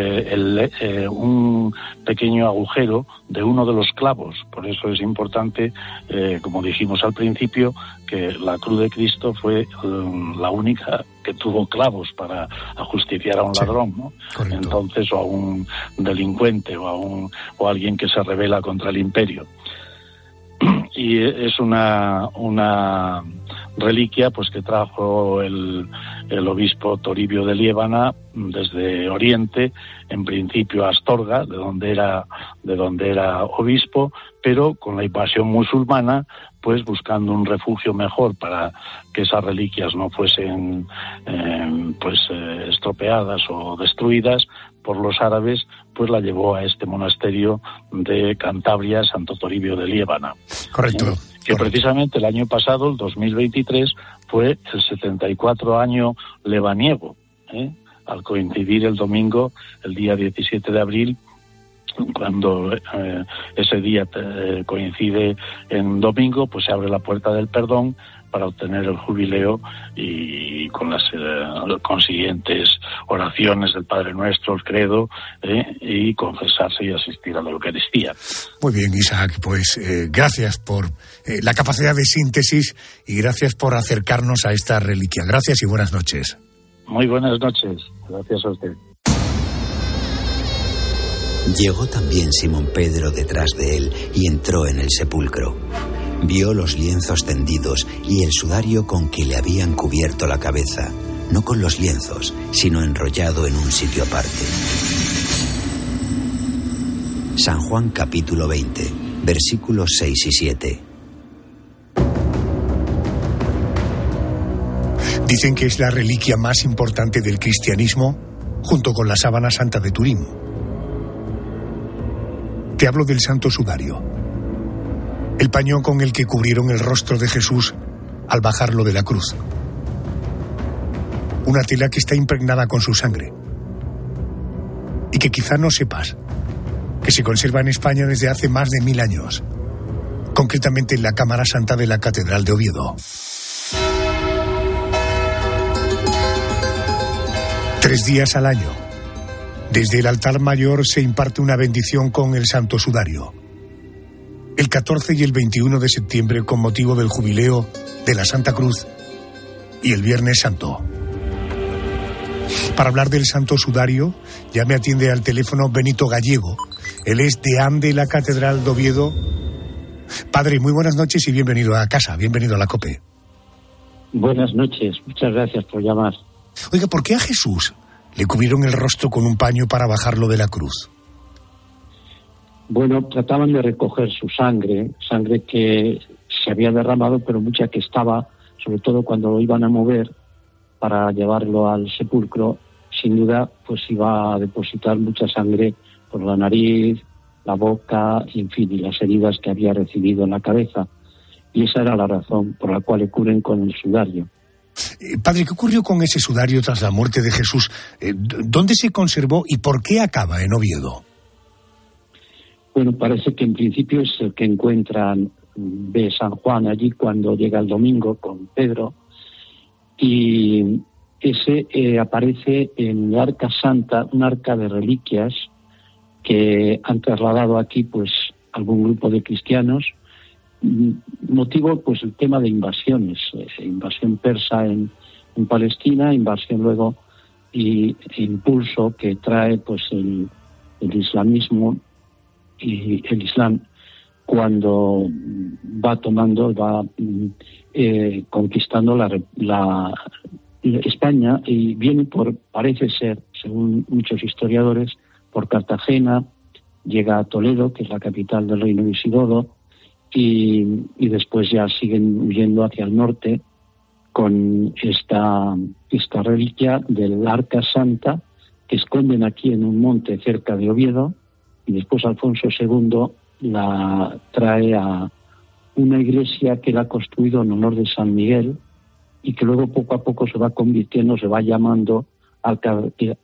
un pequeño agujero de uno de los clavos. Por eso es importante, como dijimos al principio, que la cruz de Cristo fue la única que tuvo clavos para ajusticiar a un ladrón, ¿no? Entonces, o a un delincuente o a alguien que se rebela contra el imperio. Y es una reliquia pues que trajo el obispo Toribio de Liébana desde Oriente, en principio a Astorga, de donde era obispo, pero con la invasión musulmana, pues buscando un refugio mejor para que esas reliquias no fuesen estropeadas o destruidas por los árabes, pues la llevó a este monasterio de Cantabria, Santo Toribio de Liébana. Correcto. Que precisamente el año pasado, el 2023, fue el 74 año lebaniego, al coincidir el domingo, el día 17 de abril, cuando ese día coincide en domingo, pues se abre la puerta del perdón para obtener el jubileo y con las consiguientes oraciones del Padre Nuestro, el credo, y confesarse y asistir a la Eucaristía. Muy bien, Isaac, pues gracias por la capacidad de síntesis y gracias por acercarnos a esta reliquia. Gracias y buenas noches. Muy buenas noches. Gracias a usted. Llegó también Simón Pedro detrás de él y entró en el sepulcro. Vio los lienzos tendidos y el sudario con que le habían cubierto la cabeza, no con los lienzos, sino enrollado en un sitio aparte. San Juan capítulo 20, versículos 6 y 7. Dicen que es la reliquia más importante del cristianismo, junto con la sábana santa de Turín. Te hablo del Santo Sudario, el paño con el que cubrieron el rostro de Jesús al bajarlo de la cruz. Una tela que está impregnada con su sangre y que quizá no sepas que se conserva en España desde hace más de 1000 años, concretamente en la Cámara Santa de la Catedral de Oviedo. 3 días al año, desde el altar mayor se imparte una bendición con el Santo Sudario. El 14 y el 21 de septiembre con motivo del jubileo de la Santa Cruz y el Viernes Santo. Para hablar del Santo Sudario, ya me atiende al teléfono Benito Gallego. Él es deán de la Catedral de Oviedo. Padre, muy buenas noches y bienvenido a casa, bienvenido a la COPE. Buenas noches, muchas gracias por llamar. Oiga, ¿por qué a Jesús le cubrieron el rostro con un paño para bajarlo de la cruz? Bueno, trataban de recoger su sangre que se había derramado, pero mucha que estaba, sobre todo cuando lo iban a mover para llevarlo al sepulcro, sin duda pues iba a depositar mucha sangre por la nariz, la boca, en fin, y las heridas que había recibido en la cabeza. Y esa era la razón por la cual le cubren con el sudario. Padre, ¿qué ocurrió con ese sudario tras la muerte de Jesús? ¿Dónde se conservó y por qué acaba en Oviedo? Bueno, parece que en principio es el que encuentran de San Juan allí cuando llega el domingo con Pedro, y ese aparece en la Arca Santa, un arca de reliquias que han trasladado aquí pues algún grupo de cristianos. Motivo pues el tema de invasiones, invasión persa en Palestina, invasión luego y impulso que trae pues el islamismo y el islam cuando va conquistando la España, y viene parece ser, según muchos historiadores, por Cartagena, llega a Toledo, que es la capital del reino visigodo, y después ya siguen huyendo hacia el norte con esta reliquia del Arca Santa, que esconden aquí en un monte cerca de Oviedo, y después Alfonso II la trae a una iglesia que él ha construido en honor de San Miguel, y que luego poco a poco se va convirtiendo, se va llamando Arca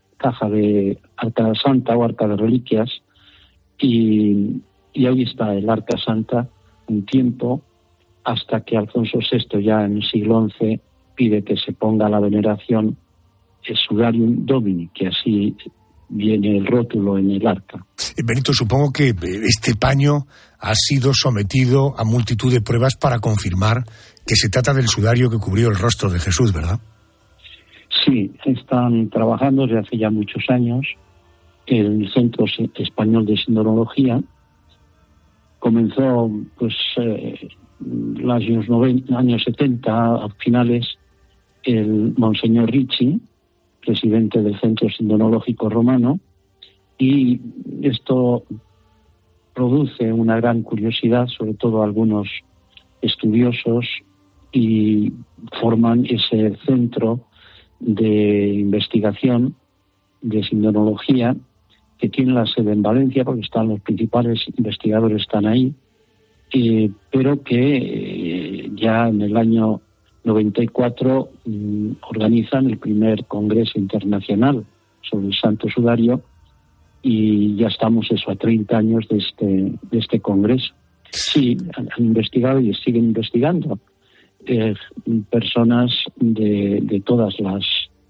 Santa o Arca de Reliquias, y ahí está el Arca Santa un tiempo, hasta que Alfonso VI, ya en el siglo XI, pide que se ponga la veneración Sudarium Domini, que así viene el rótulo en el arca. Benito, supongo que este paño ha sido sometido a multitud de pruebas para confirmar que se trata del sudario que cubrió el rostro de Jesús, ¿verdad? Sí, están trabajando desde hace ya muchos años. El Centro Español de Sindonología comenzó pues los años 70, a finales, el Monseñor Ricci, presidente del Centro Sindonológico Romano, y esto produce una gran curiosidad, sobre todo a algunos estudiosos, y forman ese centro de investigación de sindonología que tiene la sede en Valencia, porque están los principales investigadores, están ahí, pero que ya en el año 94 organizan el primer Congreso Internacional sobre el Santo Sudario, y ya estamos a 30 años de este Congreso. Sí, han investigado y siguen investigando personas de todas las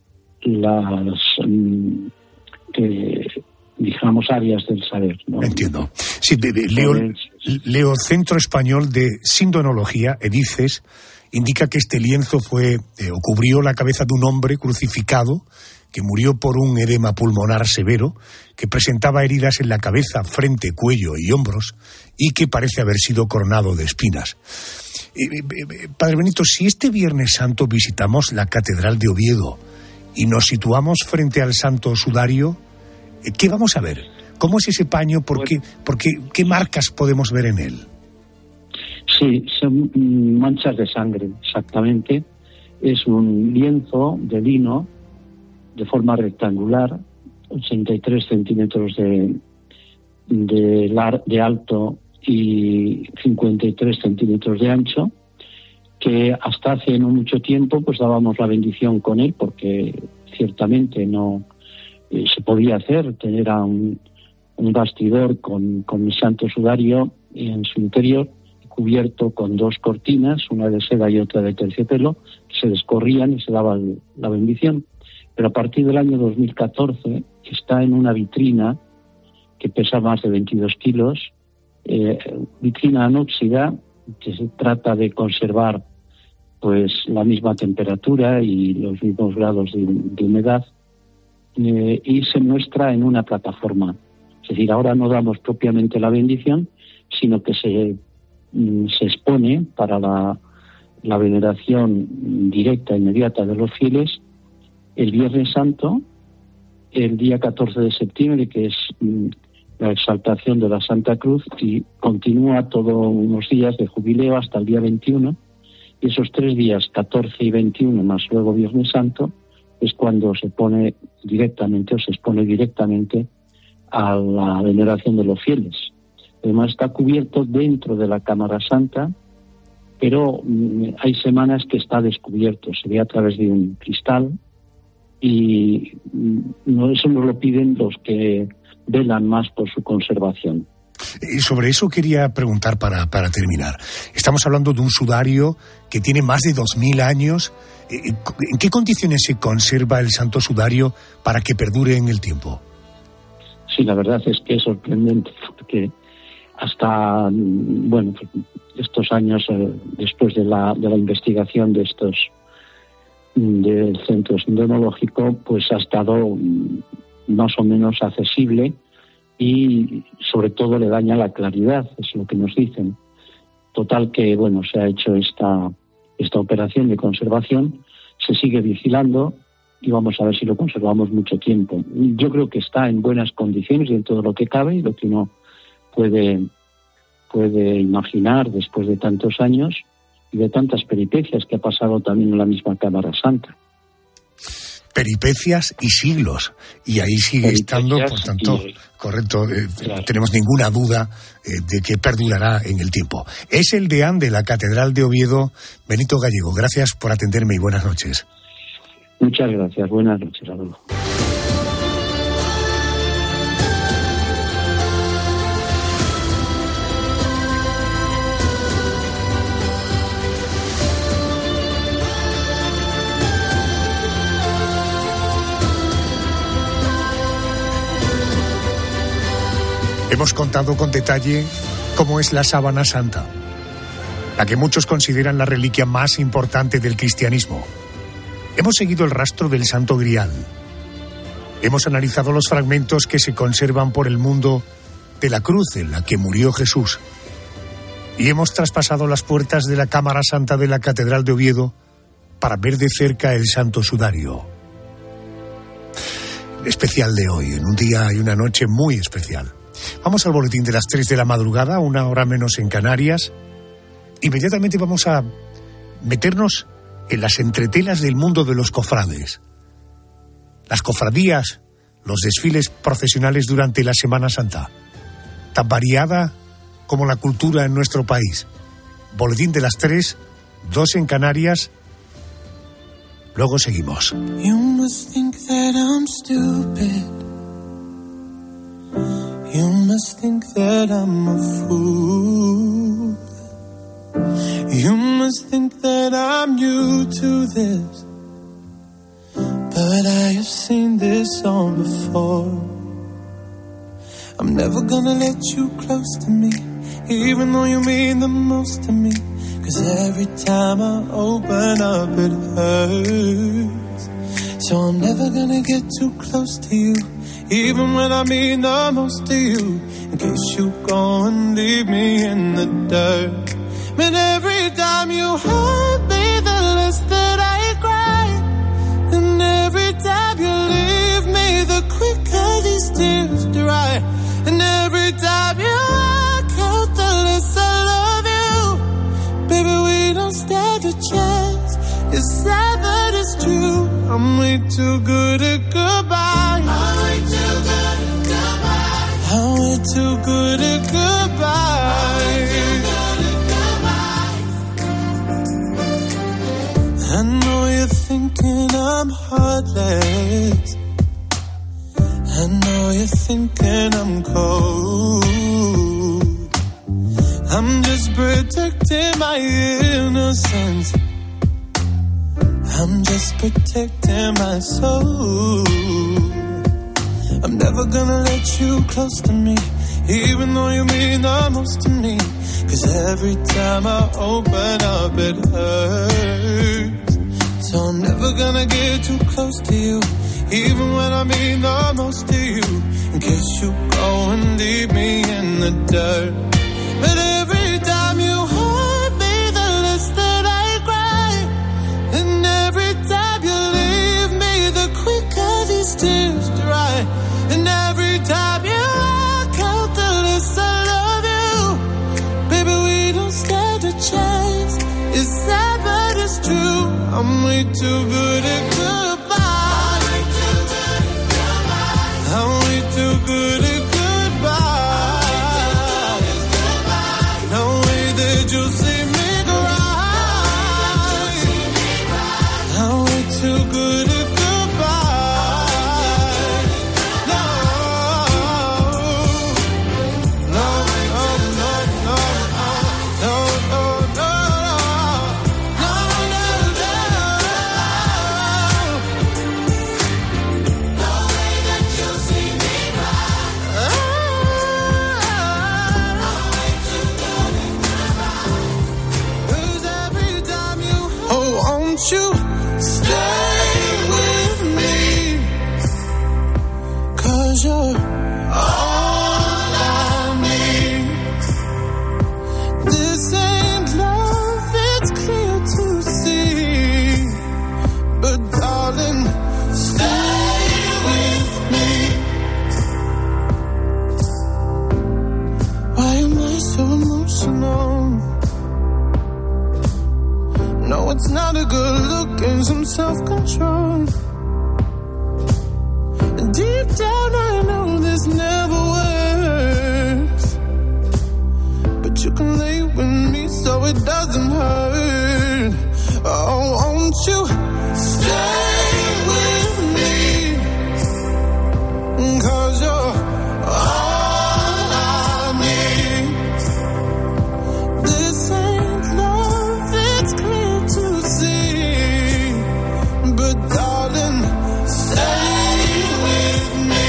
digamos, áreas del saber, ¿no? Entiendo. Sí, Leo, Centro Español de Sindonología, EDICES, indica que este lienzo cubrió la cabeza de un hombre crucificado que murió por un edema pulmonar severo, que presentaba heridas en la cabeza, frente, cuello y hombros, y que parece haber sido coronado de espinas. Padre Benito, si este Viernes Santo visitamos la Catedral de Oviedo y nos situamos frente al Santo Sudario, ¿qué vamos a ver? ¿Cómo es ese paño? ¿Qué marcas podemos ver en él? Sí, son manchas de sangre, exactamente. Es un lienzo de lino de forma rectangular, 83 centímetros de alto y 53 centímetros de ancho, que hasta hace no mucho tiempo pues dábamos la bendición con él, porque ciertamente no se podía hacer, tener a un bastidor con el Santo Sudario en su interior, cubierto con dos cortinas, una de seda y otra de terciopelo, que se descorrían y se daba la bendición. Pero a partir del año 2014 está en una vitrina que pesa más de 22 kilos, vitrina anóxida, que se trata de conservar pues la misma temperatura y los mismos grados de humedad, y se muestra en una plataforma. Es decir, ahora no damos propiamente la bendición, sino que se expone para la veneración directa, inmediata de los fieles, el Viernes Santo, el día 14 de septiembre, que es la exaltación de la Santa Cruz, y continúa todos unos días de jubileo hasta el día 21, y esos 3 días, 14 y 21, más luego Viernes Santo, es cuando se expone directamente a la veneración de los fieles. Además está cubierto dentro de la Cámara Santa, pero hay semanas que está descubierto, se ve a través de un cristal, y eso nos lo piden los que velan más por su conservación. Y sobre eso quería preguntar para terminar. Estamos hablando de un sudario que tiene más de 2000 años. ¿En qué condiciones se conserva el Santo Sudario para que perdure en el tiempo? Sí, la verdad es que es sorprendente, porque hasta estos años después de la investigación del centro sindonológico, pues ha estado más o menos accesible, y sobre todo le daña la claridad, es lo que nos dicen. Total que se ha hecho esta operación de conservación, se sigue vigilando y vamos a ver si lo conservamos mucho tiempo. Yo creo que está en buenas condiciones dentro de lo que cabe y lo que uno puede imaginar después de tantos años y de tantas peripecias que ha pasado también en la misma Cámara Santa. Peripecias y siglos, y ahí sigue estando, por tanto, correcto, claro. Tenemos ninguna duda de que perdurará en el tiempo. Es el deán de la Catedral de Oviedo, Benito Gallego. Gracias por atenderme y buenas noches. Muchas gracias, buenas noches, Adolfo. Hemos contado con detalle cómo es la Sábana Santa, la que muchos consideran la reliquia más importante del cristianismo. Hemos seguido el rastro del Santo Grial. Hemos analizado los fragmentos que se conservan por el mundo de la cruz en la que murió Jesús. Y hemos traspasado las puertas de la Cámara Santa de la Catedral de Oviedo para ver de cerca el Santo Sudario. El especial de hoy, en un día y una noche muy especial. Vamos al boletín de las 3 de la madrugada, 1 hora menos en Canarias. Inmediatamente vamos a meternos en las entretelas del mundo de los cofrades. Las cofradías, los desfiles procesionales durante la Semana Santa. Tan variada como la cultura en nuestro país. Boletín de las 3, 2 en Canarias. Luego seguimos. You must think that I'm stupid. You must think that I'm a fool. You must think that I'm new to this. But I have seen this song before. I'm never gonna let you close to me, even though you mean the most to me. 'Cause every time I open up it hurts. So I'm never gonna get too close to you, even when I mean the most to you. In case you go and leave me in the dirt. But every time you hurt me, the less that I cry. And every time you leave me, the quicker these tears dry. And every time you walk out, the less I love you. Baby, we don't stand a chance. It's sad but it's true. I'm way too good at goodbye. I'm way too good at goodbye. I'm way too good at goodbye. I know you're thinking I'm heartless. I know you're thinking I'm cold. I'm just protecting my innocence. I'm just protecting my soul. I'm never gonna let you close to me, even though you mean the most to me. 'Cause every time I open up it hurts. So I'm never gonna get too close to you, even when I mean the most to you. In case you go and leave me in the dirt. But every time you hurt me, the less that I cry. And every time you leave me, the quicker these tears dry. And every time you walk out, the less I love you. Baby, we don't stand a chance. It's sad but it's true. I'm way too good at goodbye. I'm way too good at goodbye. No way that you'll see me cry. I'm way too good at goodbye. No, no, no, no, no, no, no, no, you stay with me, 'cause you're all I need. This ain't love, it's clear to see. But darling, stay with me. Why am I so emotional? No, it's not a good look and some self-control. Deep down I know this never works, but you can lay with me so it doesn't hurt. Oh, won't you stay with me? 'Cause you're all I need. This ain't love, it's clear to see. But darling, stay with me.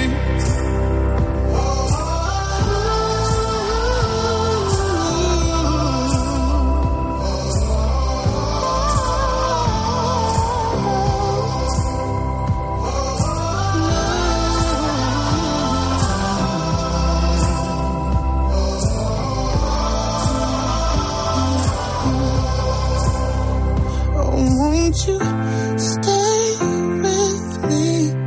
Won't you stay with me?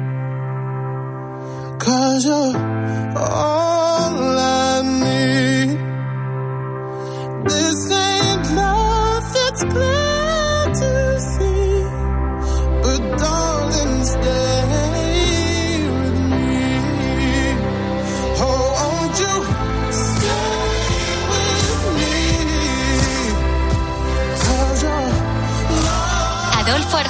'Cause you're all I need. This ain't love, it's clear to see. But darling, stay with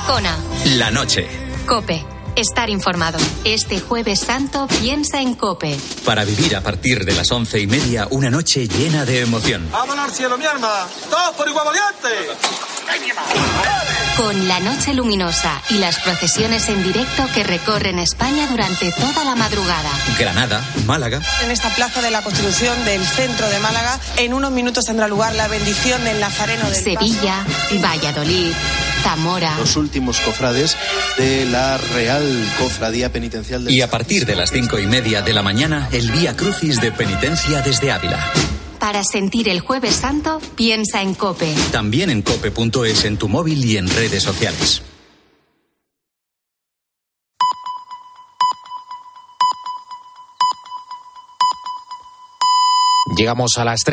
Arjona. La noche. COPE. Estar informado. Este Jueves Santo piensa en COPE. Para vivir a partir de las 11:30 una noche llena de emoción. ¡Vámonos al cielo, mi alma! ¡Todos por igual valiente! Con la noche luminosa y las procesiones en directo que recorren España durante toda la madrugada. Granada, Málaga. En esta plaza de la Constitución del centro de Málaga, en unos minutos tendrá lugar la bendición del Nazareno del Sevilla, Valladolid, Zamora. Los últimos cofrades de la Real Cofradía Penitencial del Y a partir de las 5:30 de la mañana, el Vía Crucis de Penitencia desde Ávila. Para sentir el Jueves Santo, piensa en COPE. También en cope.es, en tu móvil y en redes sociales. Llegamos a las